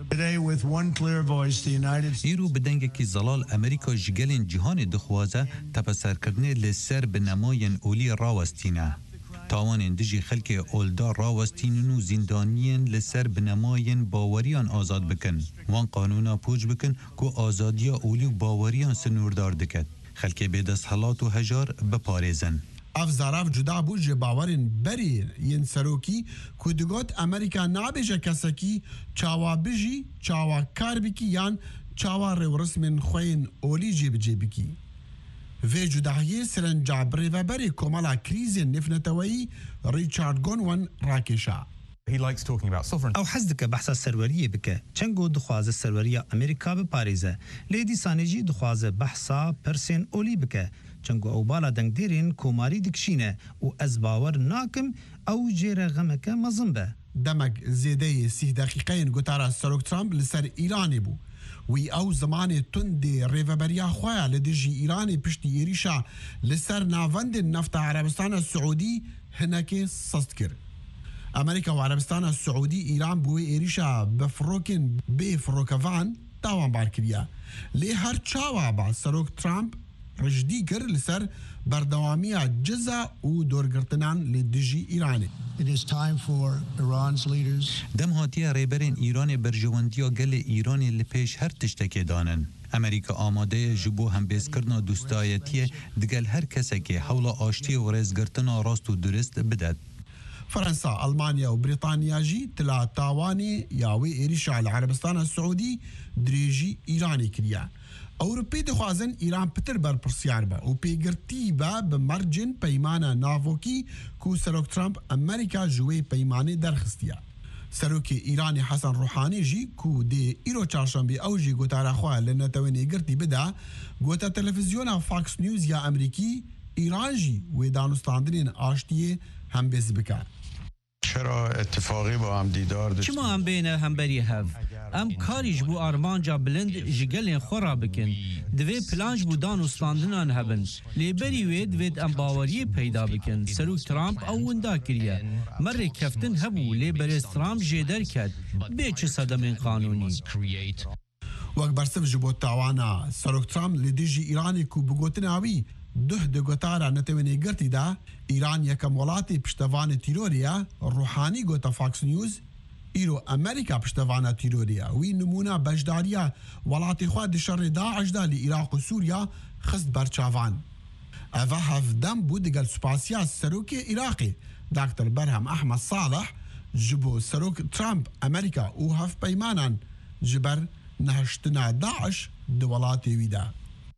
îro bi dengekî zelal Amerîka ji gelên cîhanê dixwaze tepeserkirinê li ser bi nemayên olî rawestîne. Tawanên dijî xelkê oldar rawestînin û zîndaniyên li ser bi nemayên baweriyan azad bikin. Wan qanûna pûç bikin ku azadiya olî û baweriyan sinûrdar diket. Xelkê bêdesthilat û hejar biparêzin. Ev zarav cuda bû ji bawerên berê yên serokî ku digot Amerîka nabêje kesekî çawa bijî, çawa kar bikî yan çawa rêwresmên xwe yên olî jêbicê bikî. Vê cudahiyê sirenca birêveberê komala krîzên nifneteweyî Richard Gonwan rakêşa. Ew hez dike behsa serweriyê bike. Çengo dixwaze serweriya Amerîka biparêze. Lê dîsanê jî dixwaze behsa pirsên olî bike. Çengo ew bala dengdêrên komarî dikişîne û ez bawer nakim ew jêre xemeke mezin be. Demek zêdeyê sîh deqîqeyên gotara Serok Trump li ser Îranê bû. Wî ew zimanê tundê rêveberiya xwe ya li dijî Îranê piştî êrîşa li ser navendên nefta Erebistana Siûdî hinekê sest kir. Amerîka û Erebistana Siûdî Îran bi wê êrîşa bifrokên bê firokevan tawanbar kiriye. Lê her çawa ba Serok Trump rijdî kir li ser berdewamiya ciza û dorgirtinan li dijî Îranê. Dem hatiye rêberên Îranê berjewendiya gelê Îranê li pêş her tiştekê danin. Amerîka amade ye ji bo hembêzkirina dostayetiyê digel her kesekê hewla aştiyê û rêzgirtina rast û durist bidet. Fransa, Almanya û Brîtanya jî tila tawanê ya wê êrîşa li Erebistana Siûdî dirêjî Îranê kiriye. Ewropê dixwazin Îran pitir berpirsiyar be û pêgirtî be bi mercên peymana navokî ku Serok Trump Amerîka ji wê peymanê derxistiye. Serokê Îranê Hesan Ruhanî jî ku dê îro çarşembê ew jî gotara xwe li netewên girtî bide, gote televizyona Fox News ya Emerîkî Îran jî wê danûstandinên aştiyê hembêz bike. Çima em bêne hemberî hev. Em karî ji bo armanca bilind ji gelên xwe ra bikin. Divê plan ji bo danûstandinan hebin. Lêberî wê divêt em baweriyê peyda bikin. Serok Trump ew winda kiriye. Merê keftin hebû lê berêz Trump jê derket. Bê çi sedemên qanûnî. Wek bersiv ji bo tawana Serok Trump li dijî Îranê ku bi gotina wî duh di gotara netewên girtî de Îran yekem welatê piştevanê tîrorê ye, Ruhanî gota Fox News, îro Amerîka piştevana tîrorê ye. Wî nimûna bejdariya welatê xwe di şerê Daeş de li Iraq û Sûriya xist berçavan. Ev hevdem bû digel spasiya Serokê Iraqê Dr. Berhem Ahmed Saleh ji bo Serok Trump Amerîka û hevpeymanan ji ber nehiştina Daeş di welatê wî de.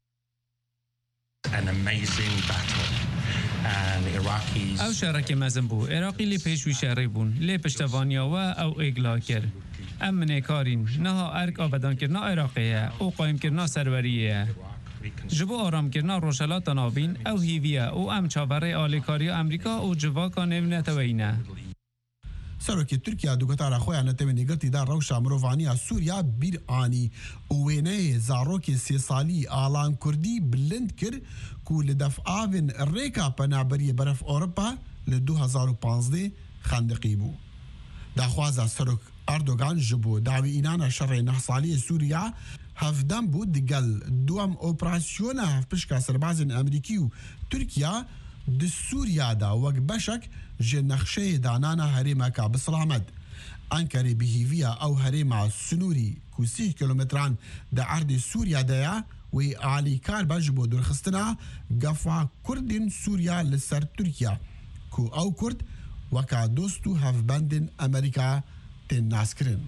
ئەو شارێکی مەزن بوو عێراقی لێ پێشوی شارڕێ بوون لێ پشتەوانیەوە ئەو ئێگلا کرد ئەم منێکارین نەها ئەرک ئابەدانکردنا عێراقیە ئەو قایمکردنا سەروەریە ji bo aramkirina rojhelata navîn ew hîviye û em çaberê alêkariya Amerîka û civaka nêvneteweyî ne. Serokê Tirkiya du gotara xwe ya netewên girtî da rewşa mirovaniya Sûriya bîr anî û wêneyê zarokê sê salî Alan Kurdî bilind kir ku li defavên rêka penaberiyê beref Ewropa li 2015 xendiqî bû. Daxwaza Serok Erdogan ji bo dawî înana şerê neh saliyê Sûriya hevdem bû digel duem operasyona hevpişka serbazên Amerîkî û Tirkiya di Sûriya da wek beşek ji nexşeyê danana herêmeka Biselamet. Enkerê bihîviya ew herêma Sunûrî ku 30 kilometran di erdê Sûriya de ye wê alîkar be ji bo durxistina gefa Kurdên Sûriya li ser Tirkiya ku ew Kurd weka dost û hevbendên Amerîka tên naskirin.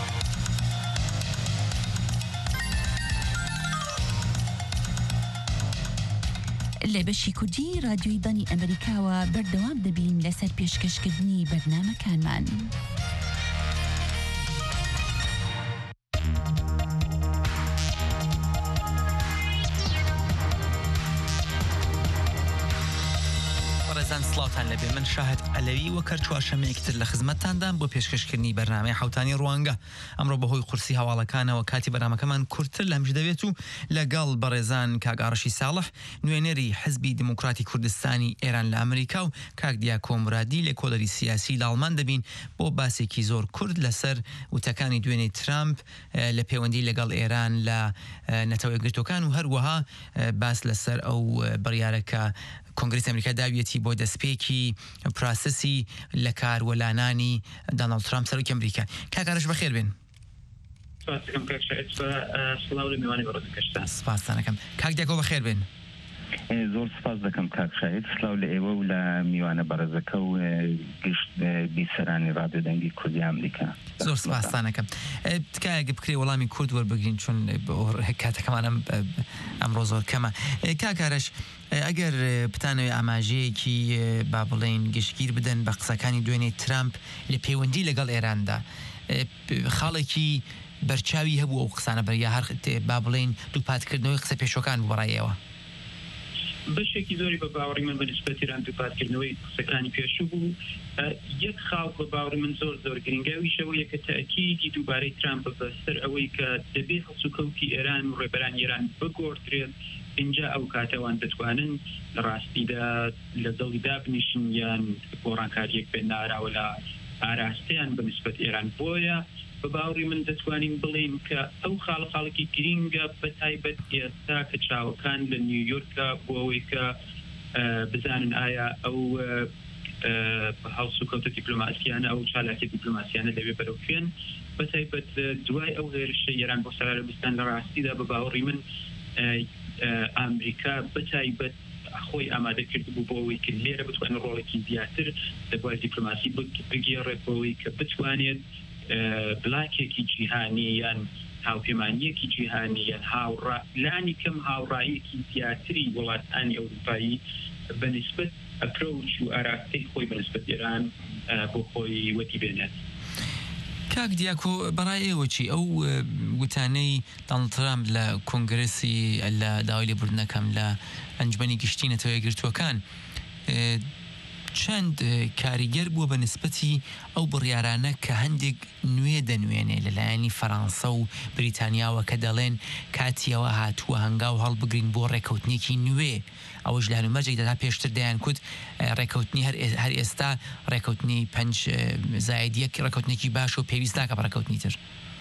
لە بەشی کوردی رادیۆی دانی ئەمریکاوە بەردەوام دەبین لەسەر پێشکەشکردنی بەرنامەکانمان. بەڕێزان سڵاوتان لەبێ من شاهد ئەلەوی وەکە چوارشەمەیەکتر لە خزمەتتاندان بۆ پێشکەشکردنی بەرنامەی حوتانی ڕوانگە ئەمڕۆ بەهۆی قورسی هەواڵەکانەوە کاتی بەرنامەکەمان کورتتر لەمش دەوێت و لەگەڵ بەڕێزان کاگاڕشی ساڵح نوێنەری حزبی دموکراتی کوردستانی ئێران لە ئەمریکا و کاک دیاکۆ مرادی لە کۆلەری سیاسی لاڵمان دەبین بۆ باسێکی زۆر کورد لەسەر وتەکانی دوێنێ ترامپ لە پەیوەندی لەگەڵ ئێران لە نەتەوە گرتوەکان و هەروەها باس لەسەر ئەو بڕیارەکە کۆنگرس ئەمریکا داویەتی بۆ دەستپێکی پراسەسی لە کاروەلانانی داناڵد ترامپ سەرۆکی ئەمریکا. کاکارش بەخێر بێن. سپاسدانەکەم. کاک دیاکۆ بەخێر بێن. زۆر سپاس دەکەم کاک شاهید سلااو لە ئێوە و لە میوانە بەڕێزەکە و گشت بیسەرانی ڕادیۆ دەنگی کوردی ئەمریکا. زۆر سپاسدانەکەم. تکایە بکرێ وەڵامی کورد وەربگرین چون کاتەکەمانم ئەمڕۆ زۆر کەمە. کاکارش ئەگەر بتانەوێ ئاماژەیەکی با بڵێن گشتگیر بدەن بە قسەکانی دوێنێ ترامپ لە پەیوەندی لەگەڵ ئێراندا خاڵێکی بەرچاوی هەبوو ئەو قسانە بەریا هەر با بڵێن دووپاتکردنەوەی قسە پێشۆکان بوو بەڕایەوە. بەشێکی زۆری بە باوەڕی من بە نسبەت ئێران دووپاتکردنەوەی قسەکانی پێشوو بوو. یەک خاڵ بە باوەڕی من زۆر گرنگاویشەوە کە تاکیدی دووبارەی ترامپ بەسەر ئەوەی کە دەبێت هەڵسوکەوتی ئێران و ڕێبەران ئێران بگۆڕدرێت اینجا ئەو کاتەوان دەتوانن لە ڕاستیدا لە دڵیدا بنیشن یان گۆڕانکاریەک بێن ناراوە لە ئاراستەیان بە نسبەت ئێران. بۆیە بە باوەڕی من دەتوانین بڵێن کە ئەو خاڵەکی گرینگە بە تایبەت ئێستا کە چاوەکان لە نیویۆرکە بۆ ئەوەی کە بزانن ئایا ئەو هەڵسوکەوتە دیپلۆماسیانە ئەو چالاکی دیپلۆماسیانە لەوێ بەرەو خوێن بە تایبەت دوای ئەو هێرشە ئێران بۆ سەر عەرەبستان لە ڕاستیدا بە باوەڕی من ئەمریکا بە تایبەت خۆی ئامادە کرد بوو بۆ ئەوەی کە لێرە بتوانێت ڕۆڵێکی زیاتر لەبوای دیپلۆماسی بگێڕێت بۆ ئەوەی کە بتوانێت بلاکێکی جیهانی یان هاوپەیمانیەکی جیهانی یان لانی کەم هاوڕاییەکی زیاتری وڵاتانی ئەوروپایی بە نسبەت ئەپرۆچ و ئاراستەی خۆی بە نسبەت ئێران بۆ خۆی وەتی بێنێت. کاک دیاکۆ بەڕای ئێوە چی ئەو وتانەی دانڵد ترامپ لە کۆنگرسی لە داوای لێبوردنەکەم لە ئەنجومەنی گشتی نەتەوەیە گرتووەکان چەند کاریگەر بووە بە نسبەتی ئەو بڕیارانە کە هەندێک نوێ دەنوێنێ لەلایەنی فەڕەنسا و بریتانیاوە کە دەڵێن کاتیەوە هاتووە هەنگاو هەڵبگرین بۆ ڕێکەوتنێکی نوێ ئەوەش لە هەلومەرجێکدا تا پێشتر دەیان کوت ڕێکەوتنی هەر ئێستا ڕێکەوتنی 5+1 ڕێکەوتنێکی باش و پێویست ناکە بە ڕێکەوتنی تر.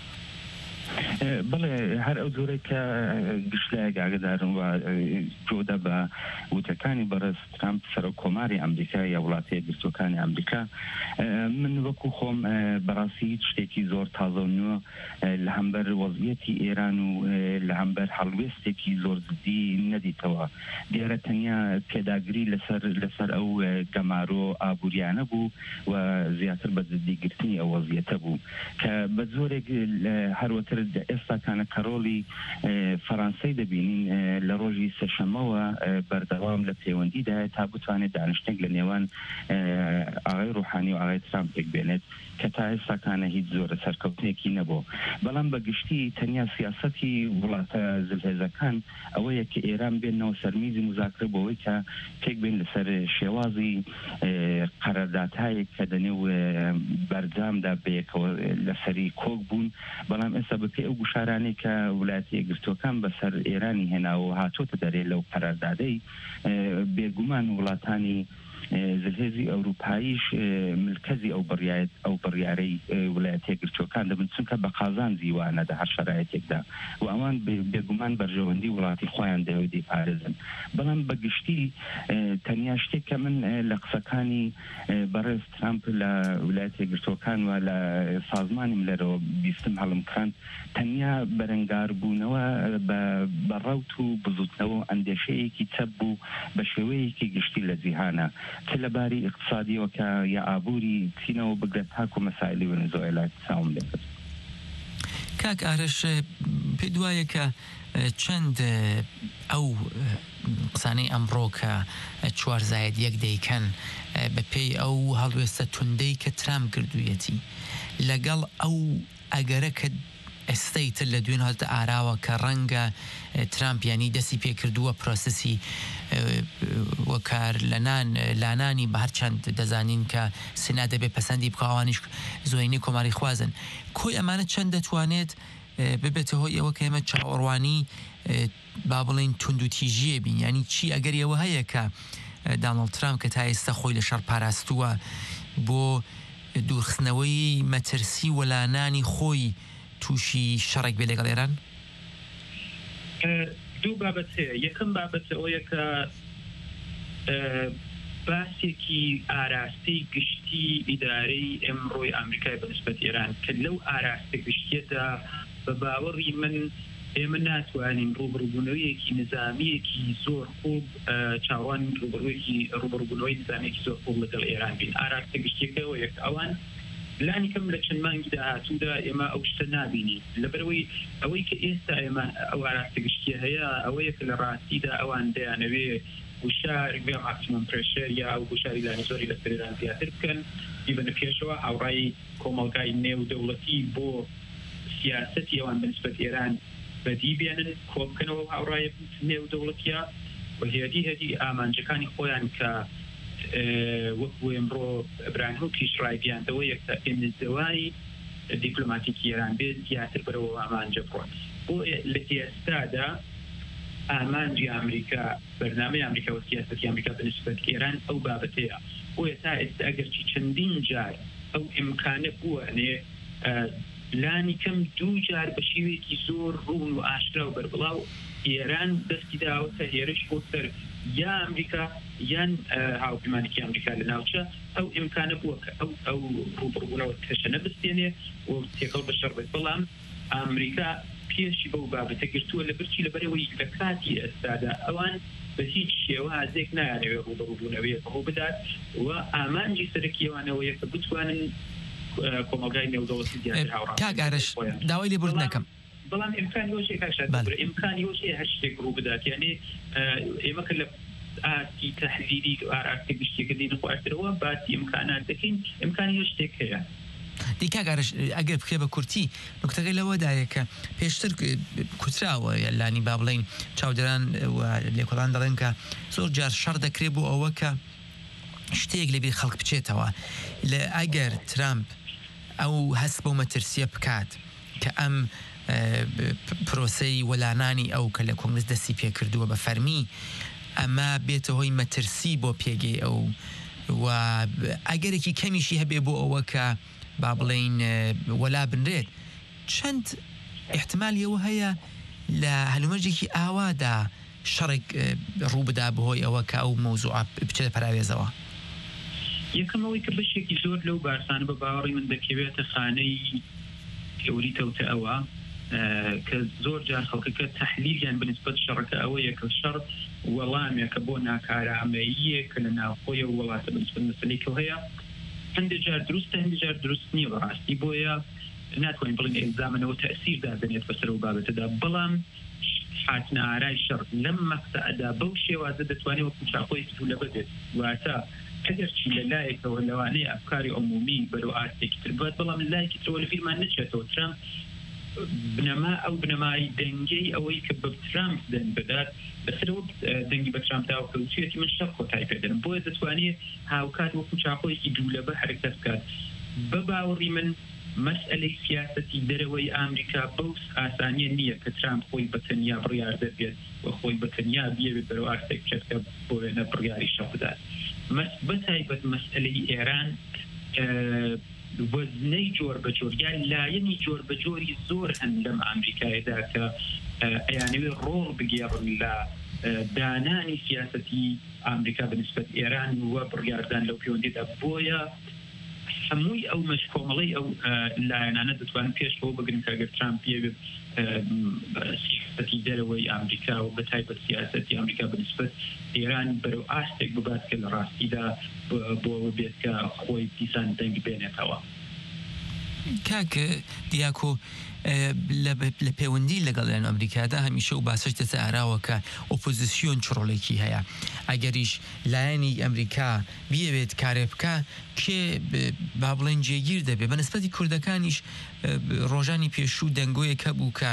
بڵێ هەر ئەو جۆرەی کە گشتلایەک ئاگدارم و جۆدا بە وتەکانی بەڕێز ترامپ سەرۆک کۆماری ئەمریکا یا وڵاتە یەکگرتووەکانی ئەمریکا من وەکو خۆم بەڕاستی هیچ شتێکی زۆر تازە و نوێ لە هەمبەر وەزعیەتی ئێران و لە هەمبەر هەڵوێستێکی زۆر زدی نەدیتەوە. دیارە تەنیا پێداگری لەسەر ئەو گەمارۆ ئابووریانە بوو و زیاتر بە جددیگرتنی ئەو وەزعیەتە بوو کە بە زۆرێک هەروەتر ئێستا کانە کەڕۆڵی فەڕەنسای دەبینین لە ڕۆژی سەشەمەوە بەردەوام لە پەیوەندیدا تا بتوانێت دانیشتێک لە نێوان ئاغای ڕوحانی و ئاغای ترامپێک بێنێت کە تا ئێستا کانە هیچ زۆرە سەرکەوتنێکی نەبوو. بەڵام بە گشتی تەنیا سیاسەتی وڵاتە زلهێزەکان ئەوەیە کە ئێران بێنەوە سەرمیزی مزاکرە بۆەوەی کە تێک بین لەسەر شێوازی قەراردادهایەک کە دەنێو بەرجامدا بەیەکەوە لەسەری کۆک بوون. بەڵام ئێستا بەپێ ئەو گوشارانەی کە وڵاتی یەکگرتووەکان بەسەر ئێرانی هێناوە هاتۆتە دەرێ لەو قەراردادەی بێگومان وڵاتانی زلهێزی ئەوروپاییش ملکەزی ئەو بڕیارەی وڵایەتە یەکگرتووەکان دەبن چونکە بە قازان زیوانەدا هەر شەرایەتێکدا و ئەوان بێگومان بەرژەوەندی وڵاتی خۆیان دەوێت دیپارێزن. بەڵام بە گشتی تەنیا شتێک کە من لە قسەکانی بەڕێز ترامپ لە وڵایەتە یەکگرتووەکان و لە سازمانیم لەرەوە بیستم هەڵم کڕان تەنیا بەرەنگار بوونەوە بە ڕەوت و بزوتنەوە ئەندێشەیەکی چەپ بوو بە شێوەیەکی گشتی لە جیهانە چ لەباری اقتصادیەوە کە یا ئابووری چینەوە بگرێت تاکو مەسائلی ڤێنزوێلا چاوم لێکرد. کاک ئارەش پێ دوایە کە چەند ئەو قسانەی ئەمڕۆ کە 4+1 دەیکەن بەپێی ئەو هەڵوێستە توندەی کە ترامپ کردوویەتی لەگەڵ ئەو ئەگەرە کە ئێستەی تر لە دوێن هەڵتە ئاراوە کە ڕەنگە ترامپ ینی دەستی پێ کردووە پرۆسسی وەکار لانانی بە هەرچەند دەزانین کە سنا دەبێت پەسەندی بکەوانیش زۆینی کۆماری خوازن کۆی ئەمانە چەند دەتوانێت ببێتە هۆی ئەوە کە ئێمە چاوەڕوانی با بڵین تونند و تیژیە بین ینی چی ئەگەر ئەوە هەیە کە دانڵد ترامپ کە تا ئێستا خۆی لە شەڕ پاراستووە بۆ دوورخستنەوەی مەترسی وەلانانی خۆی تووشی شەڕێک بێ لەگەڵ ئێران دوو بابەت هەیە یەکەم بابەت ئەوەیە کە باسێکی ئاراستەی گشتی ئیدارەی ئەمڕۆی ئەمریکای بەنسبەت ئێران کە لەو ئاراستە گشتیەدا بە باوەڕی من ئێمە ناتوانین ڕوبڕووبوونەوەیەکی نظامیەکی زۆر خوب چاوان ڕوبڕووبوونەوەی نظامێکی زۆر خوب لەگەڵ ئێران بین ئاراستە گشتیەکەەوە یەک ئەوان لانی کەم لە چەند مانگی داهاتوودا ئێمە ئەو شتە نابینی لەبەرەوەی ئەوەی کە ئێستا ئێمە ئەو ئاراستە گشتیە هەیە ئەوەیە کە لە ڕاستیدا ئەوان دەیانەوێ وشار بێ ماکسیموم پرێشەر یا ئەو گوشاری لانی زۆری لە سەرێران زیاتر بکەن دیبەنە پێشەوە هاوڕای کۆمەڵگای نێودەوڵەتی بۆ سیاسەتی ئەوان بەنسبەت ئێران بەدی بێنن کۆبکەنەوە هاوڕایە نێودەوڵەتیە و هێدی ئامانجەکانی خۆیان کە وەکو ئەمڕۆ ئەبراهیم و پیشڕایبیاندەوە یەکتا ئێنزەوای دیپلۆماتیکی ئێران بێت زیاتر بەرەوە ئامانجە بڕۆن بۆ لە ئێستادا ئامانجی ئەمریکا بەرنامەی ئەمریکا و سیاسەتی ئەمریکا بەنسبەت ئێران ئەو بابەتەیە بۆ تا ئێستا ئەگەرچی چەندین جار ئەو ئیمکانە بووەنێ لانی کەم دوو جار بە شێوەیەکی زۆر ڕوون و ئاشکرا و بەربڵاو ئێران دەستی داوەتە هێرش بۆ سەر یا ئەمریکا یان هاوپەیمانێکی ئەمریکا لە ناوچە ئەو ئیمکانە بووە کە ئەو ڕوبڕووبوونەوە تەشە نەبستێنێ و تێکەڵ بەشەڕ بێت بەڵام ئەمریکا پێشی بەو بابەتە گرتووە لە برچی لەبەرەوەی لە کاتی ئێستادا ئەوان بە هیچ شێوازێک نایانەوێت ڕوبڕووبوونەوەیە بەهۆ بدات و ئامانجی سەرەکیەوانەوەیە کە بتوانن کۆمەلگای نێودەوڵەتی زیاتر هاوڕا کاگارش داوای لێبوردن نەکەم بەڵام ئیمکانی وەشێک ئیمکانی وەشەیە هەر شتێک ڕوو بدات یعنی ئێمە کە لە ئاتی تەحلیلی ئاراستە گشتێکە دێنە خوارترەوە باسی ئیمکانات دەکەین ئیمکانی هەر شتێک هەیە دیکاگارش ئەگەر بخێ بە کورتی نکتەکەی لەوەدایە کە پێشتر کوتراوە یلانی با بڵین چاودێران لێکۆڵان دەڵێن کە زۆر جار شەڕ دەکرێت بۆ ئەوە کە شتێک لەبیر خەڵک بچێتەوە لە ئەگەر ترامپ ئەو هەست بۆ مەترسیە بکات کە ئەم پرۆسەی وەلانانی ئەو کە لە کۆنگرس دەستی پێ کردووە بە فەرمی ئەمە بێتە هۆی مەترسی بۆ پێگەی ئەو و ئەگەرێکی کەمیشی هەبێ بۆ ئەوە کە با بڵین وەلا بنرێت چەند احتمالیەوە هەیە لە هەلومەرجێکی ئاوادا شەڕێک ڕوو بدا بەهۆی ئەوە کە ئەو مۆزوع بچێتە پەراوێزەوە یەکەمەوەی کە بەشێکی زۆر لەو بارسانە بە باوەڕی من دەکەوێتە خانەی تێوری کەوتە ئەوە کە زۆر جار خەڵکەکە تەحلیلیان بنسبەت شەڕەکە ئەوەیە کە شەڕ وەڵامێکە بۆ ناکارامەییە کە لە ناوخۆیە و وڵاتە بنسبەت مەسەلەیەکەوە هەیە هەندێک جار دروستە هەندێک جار دروست نییە بەڕاستی بۆیە ناتوانین بڵین ئێزامەوە تەئسیر دادەنێت بەسەر و بابەتەدا بەڵام حاتنە ئارای شەڕ لەم مەقطعەدا بەو شێوازە دەتوانێت وەکو چاقۆی جوولە ببێت واتە ئەگەر چی لە لایەکەوە لەوانەیە ئەفکاری عمومی بەرەو ئاستێکی تر بێت بەڵام لایەکی ترەوە لە فیلمان نەچێتەوە ترامپ بنەما ئەو بنەمای دەنگەی ئەوەی کە بە ترامپ دەن بدات بەسەرەوە دەنگی بە ترامپ داوە کە وچێتی من شەڕ کۆتای پێدەن بۆیە دەتوانێت هاوکات وەکو چاقۆیەکی دوولەبە حرەکەت بکات بە باوەڕی من مەسئلەی سیاسەتی دەرەوەی ئامریکا بەو ئاسانیە نییە کە ترامپ خۆی بەتەنیا بڕیار دەبێت و خۆی بەتەنیا بێت بەرەو ئاستێک بچێتکە بۆ وێنە بڕیاری شەڕ بدات بەتایبەت مەسئلەی ئێران وەزنەی جۆر بە جۆر یان لایەنی جۆر بە جۆری زۆر هەن لەم ئەمریکایەدا کە ئەیانەوێت ڕۆڵ بگێڕن لە دانانی سیاسەتی ئەمریکا بەنسبەت ئێران وە بڕیاردان لەو پەیوەندیدا بۆیە هەمووی ئەو مەشکۆمەڵی ئەو لایەنانە دەتوانن پێشەوە بگرن کە ئەگەر ترامپ بێت سیاسەتی دەرەوەی ئەمریکا و بەتایبەت سیاسەتی ئەمریکا بەنسبەت ئێران بەرەو ئاستێک ببات کە لە ڕاستیدا بۆ بێت کە خۆی دیسان دەنگ بێنێتەوە کاک دیاکۆ لە پەیوەندی لەگەڵیان ئەمریکادا هەمیشە و باسش دەتە ئاراوەکە ئۆپۆزیسیۆن چڕۆڵێکی هەیە ئەگەریش لایەنی ئەمریکا بیەوێت کارێ بکە کێ با بڵێن جێگیر دەبێت بەنسبەتی کوردەکانیش ڕۆژانی پێشوو دەنگۆیەکە بوو کە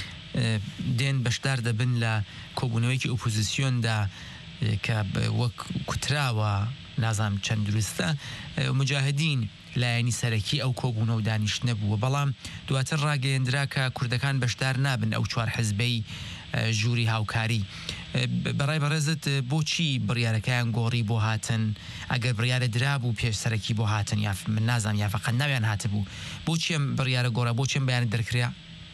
دێن بەشدار دەبن لە کۆبوونەوەیکی ئۆپۆزیسیۆندا کە وەک کوتراوە نازام چەند دروستە مجاهدین لایەنی سەرەکی ئەو کۆبوونە و دانیشت نەبووە بەڵام دواتر ڕاگەیەندرا کە کوردەکان بەشدار نابن ئەو چوار حزبەی ژووری هاوکاری بەڕای بەڕێزت بۆچی بڕیارەکەیان گۆڕی بۆ هاتن ئەگەر بڕیارە درابوو پێش سەرەکی بۆ هاتن یا من نازانم یا فەقەت ناویان هاتبوو بۆچی ئەم بڕیارە گۆڕا بۆچی ئەم بەیانت دەرکرا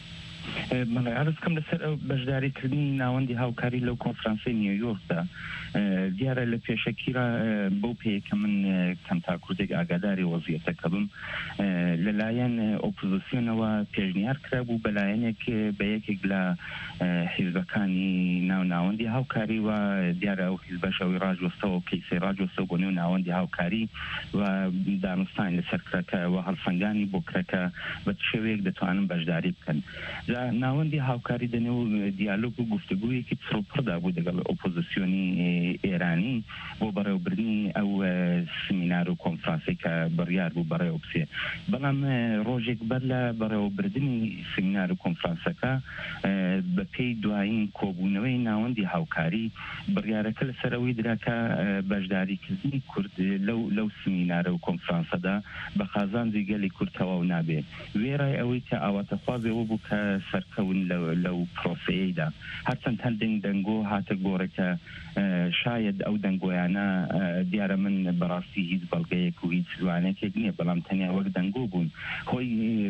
من عرض کەم لەسەر ئەو بەشداریکردنی ناوەندی هاوکاری لەو کۆنفرانسەی نیویۆرکدا دیارە لە پێشەکیرا بەو پێیەکە من کەم تا کوردێک ئاگاداری وەزیەتەکە بم لەلایەن ئۆپۆزیسیۆنەوە پێشنیار کرابوو بەلایەنێک بە یەکێک لە حیزبەکانی ناوەندی هاوکاری و دیارە ئەو حیزبەشەوەی ڕاجوەستەوە کەیسەی ڕاجوەستەوە بۆ نێو ناوەندی هاوکاری و دانوستان لەسەر کرەکە و هەڵسەنگانی بۆ کرەکە بە شێوەیەک دەتوانن بەشداری بکەن ناوەندی هاوکاری دەنێو دیالۆگ و گفتگوویەکی پڕدا بوو لەگەڵ ئۆپۆزیسیۆنی ئێرانی بۆ بەڕێوەبردننی ئەو سمینار و کۆنفرانسێک کە بڕیار بوو بەڕێوە بچێ بەڵام ڕۆژێک بەر لە بەڕێوەبردننی سمینار و کۆنفرانسەکە بە پێی دوایین کۆبوونەوەی ناوەندی هاوکاری بڕیارەکە لەسەرەوەی دراکە بەشداریکردنی کورد لەو سمینارە و کۆنفرانسەدا بە خازانجی گەلی کورد تەواو نابێ وێرای ئەوەی کە ئاواتەخوازەوە بوو کە سەرکەون لەو پرۆسەیەدا هەرچەند هەندێک دەنگۆ هاتە گۆڕێکە شاید ئەو دەنگۆیانە دیارە من بەڕاستی هیچ بەڵگەیەک و هیچ جوانێکێک نییە بەڵام تەنیا وەک دەنگۆ بوون هۆی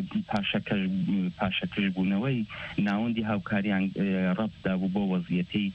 پاشەکەش بوونەوەی ناوەندی هاوکاریان ڕەبدا بوو بۆ وەزیەتی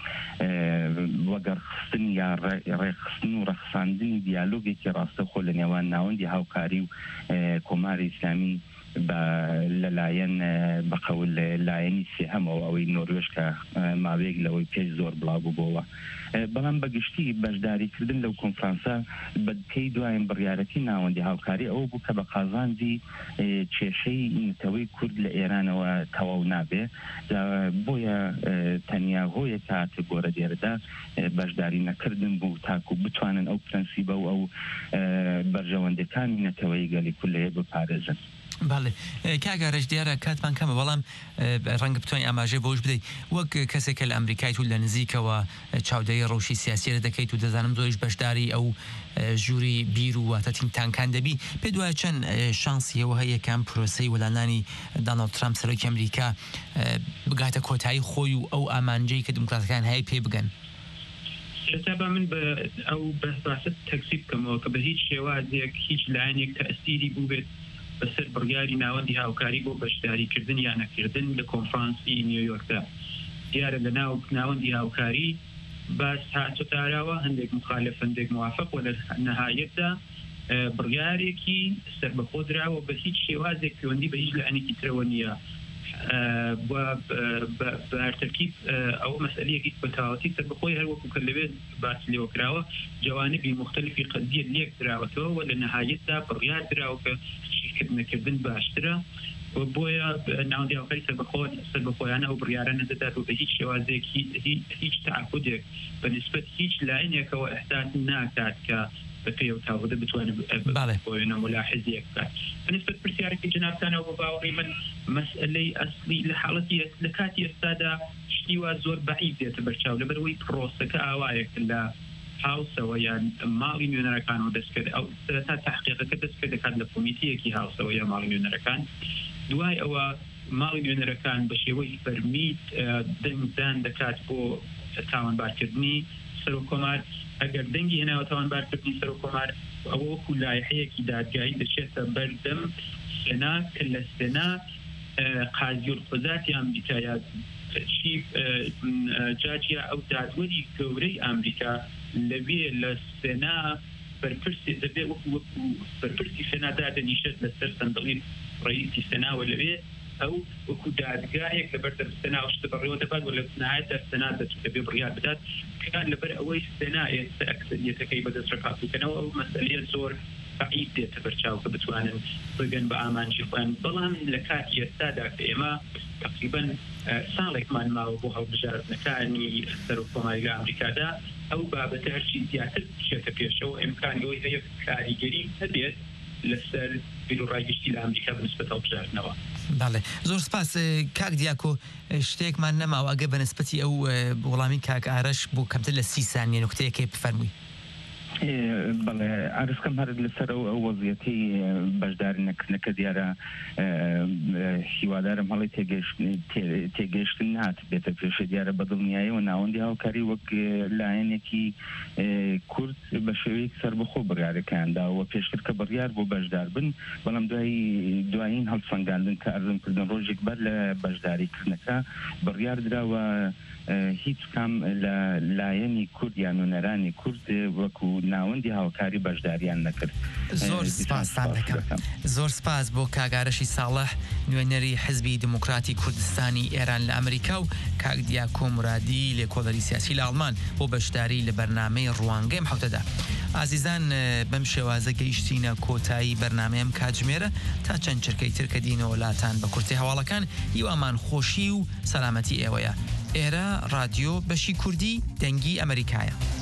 وەگەڕخستن یا ڕێخستن و ڕەخساندنی دیالۆگێکی ڕاستەخۆ لە نێوان ناوەندی هاوکاری و کۆماری ئیسلامی لەلایەن بەقەول لایەنی سێهەمەوە ئەوەی نۆروێژ کە ماوەیەک لەوەی پێش زۆر بڵاو بووبەوە بەڵام بەگشتی بەشداریکردن لەو کۆنفرانسە بەپێی دوایین بڕیارەتی ناوەندی هاوکاری ئەوە بوو کە بە قازانجی کێشەی نتەوەی کورد لە ئێرانەوە تەواو نابێ بۆیە تەنیا هۆیە کە هاتە گۆرە دێرەدا بەشداری نەکردن بوو تاکو بتوانن ئەو پرەنسیبە و ئەو بەرژەوەندەکانی نەتەوەی گەلی کولەیە بپارێزن باڵێ کاگارش دیارە کاتمان کەمە بەڵام ڕەنگە بتوانین ئاماژەی بۆش بدەیت وەک کەسێکە لە ئەمریکایت و لە نزیکەوە چاودێری ڕەوشی سیاسیە دەکەیت و دەزانم زۆریش بەشداری ئەو ژووری بیر و واتەتینتانکان دەبی پێ دوایە چەند شانسیەوە هەیە کەم پرۆسەی وەلانانی داناڵد ترامپ سەرۆکی ئەمریکا بگاتە کۆتایی خۆی و ئەو ئامانجەی کە دموکراتەکان هەیە پێ بگەن سێتابە من بە ئەو بەست تەکسیب بکەمەوە کە بە هیچ شێوازێک هیچ لایەنێک تەئسیری بوو بێت بەسەر بڕیاری ناوەندی هاوکاری بۆ بەشداریکردن یان نەکردن لە کۆنفرانسی نیویۆرکدا دیارە لە ناوەندی هاوکاری باس هاتۆتاراوە هەندێک مخالف هەندێک موافق و لە نەهایەتدا بڕیارێکی سەربەخۆ دراوە بە هیچ شێوازێک پەیوەندی بە هیچ لایەنێکی ترەوە نییە بەتەرکیب ئەو مەسئلەیەکی بەتەواوەتی سەربەخۆی هەروەکو کە لەوێ باس لێوە کراوە جوانبی مختلفی قەدیە لێک دراوەتەوە و لە نەهایەتدا بڕیار دراوە کە نەکردن باشترە بۆیە ناوەندی هاوکاری سەربەخۆیانە ئەو بڕیارە نەدەدات و بە هیچ شێوازێک هیچ تعهودێک بەنسبەت هیچ لایەنێکەوە ئەحساس ناکات کە بەپێ و تاوەدە بتوانێت بۆیە ملاحظەیەک بکات بەنسبەت پرسیارێکی جنابتانەوە بە باوەڕی من مەسئلەی ئەسلی لە حاڵەتی لە کاتی ئێستادا شتی وا زۆر بەعید دێتە بەرچاو لەبەرەوەی پرۆسەکە ئاوایەک لە هاوسەوە یان ماڵی نوێنەرەکانەوە دەستکرد ئەو سەرەتا تحقیقەکە دەستکرد دەکات لە کۆمیتەیەکی هاوسەوە یا ماڵی نوێنەرەکان دوای ئەوە ماڵی نوێنەرەکان بە شێوەی فەرمیت دەنگدان دەکات بۆ تاوانبارکردنی سەر و کۆمار ئەگەر دەنگی هێناوە تاوانبارکردنی سەر و کۆمار ئەوە وەکو لایحەیەکی دادگایی دەچێتە بەردەم سێنا کە لە سێنا قازی القوزاتی ئەمریکا یا چیف جاجیا ئەو دادوەری گەورەی ئەمریکا لەوێ لە سێنا بەرپرسی دەبێت وەکو بەرپرسی سێنادا دەنیشێت لەسەر سەندەڵی ڕئیسی سێناوە لەوێ ئەو وەکو دادگایەک لەبەر سێنا شتە بەڕێوە دەبات و لە نهایەتدا سێنا دەبێت بڕیار بدات کە لەبەر ئەوەی سێنا ئێستا ئەکسەریەتەکەی بەدەست ڕکاتوکەنەوە ئەو مەسئلەیە زۆر سعید دێتە بەرچاو کە بتوانن بگەن بە ئامانجی خۆیان بەڵام لە کاتی ئێستادا کە ئێمە تقریبا ساڵێکمان ماوە بۆ هەڵبژاردنەکانی سەر و کۆماری لە ئەمریکادا ئەو بابەتە هەرچی زیاتر بچێتە پێشەوە ئیمکانەوەی هەیە کاریگەری هەبێت لەسەر بیرروڕایگەشتی لە ئەمریکا بنسبەت هەڵبژاردنەوە. بەڵێ زۆر سپاس کاک دیاکۆ شتێکمان نەماوە ئەگە بەنسبەتی ئەو وەڵامی کاک ئارەش بۆ کەمتر لە 30 سانیە نوکتەیەکی بفەرمووی. بەڵێ ئارسکەم هەر لەسەر ئەو وەزیەتی بەشداری نەکردنەکە دیارە هیوادارم هەڵی تێگەشتن نات بێتە پێشە دیارە بە دڵنیاییەوە ناوەندی هاوکاری وەک لایەنێکی کورد بە شێوەیەک سەربەخۆ بڕیارەکەیاندا و پێشتر کە بڕیار بۆ بەشدار بن بەڵام دوایین هەڵسەنگاندن کە ئەرزمکردن ڕۆژێک بەر لە بەشداریکردنەکە بڕیار دراوە هیچ کام لە لایەنی کورد یان نوێنەرانی کورد وەکو ناوەندی هاوکاری بەشداریان نەکرد. زۆر سپاسان دەکەم. زۆر سپاس بۆ کاگارەشی ساڵح نوێنەری حزبی دموکراتی کوردستانی ئێران لە ئەمریکا و کاک دیاکۆ مرادی لێکۆڵەری سیاسی لە ئەڵمان بۆ بەشداری لە بەرنامەی ڕوانگەی حوتەدا. ئازیزان بەم شێوازە گەیشتینە کۆتایی بەرنامەیەم کاتژمێرە تا چەند چرکەی ترکە دینەوە لاتان بە کورتی هەواڵەکان هیوامان خۆشی و سەلامەتی ئێوەیە. ئێرە رادیۆ بەشی کوردی دەنگی ئەمریکایە.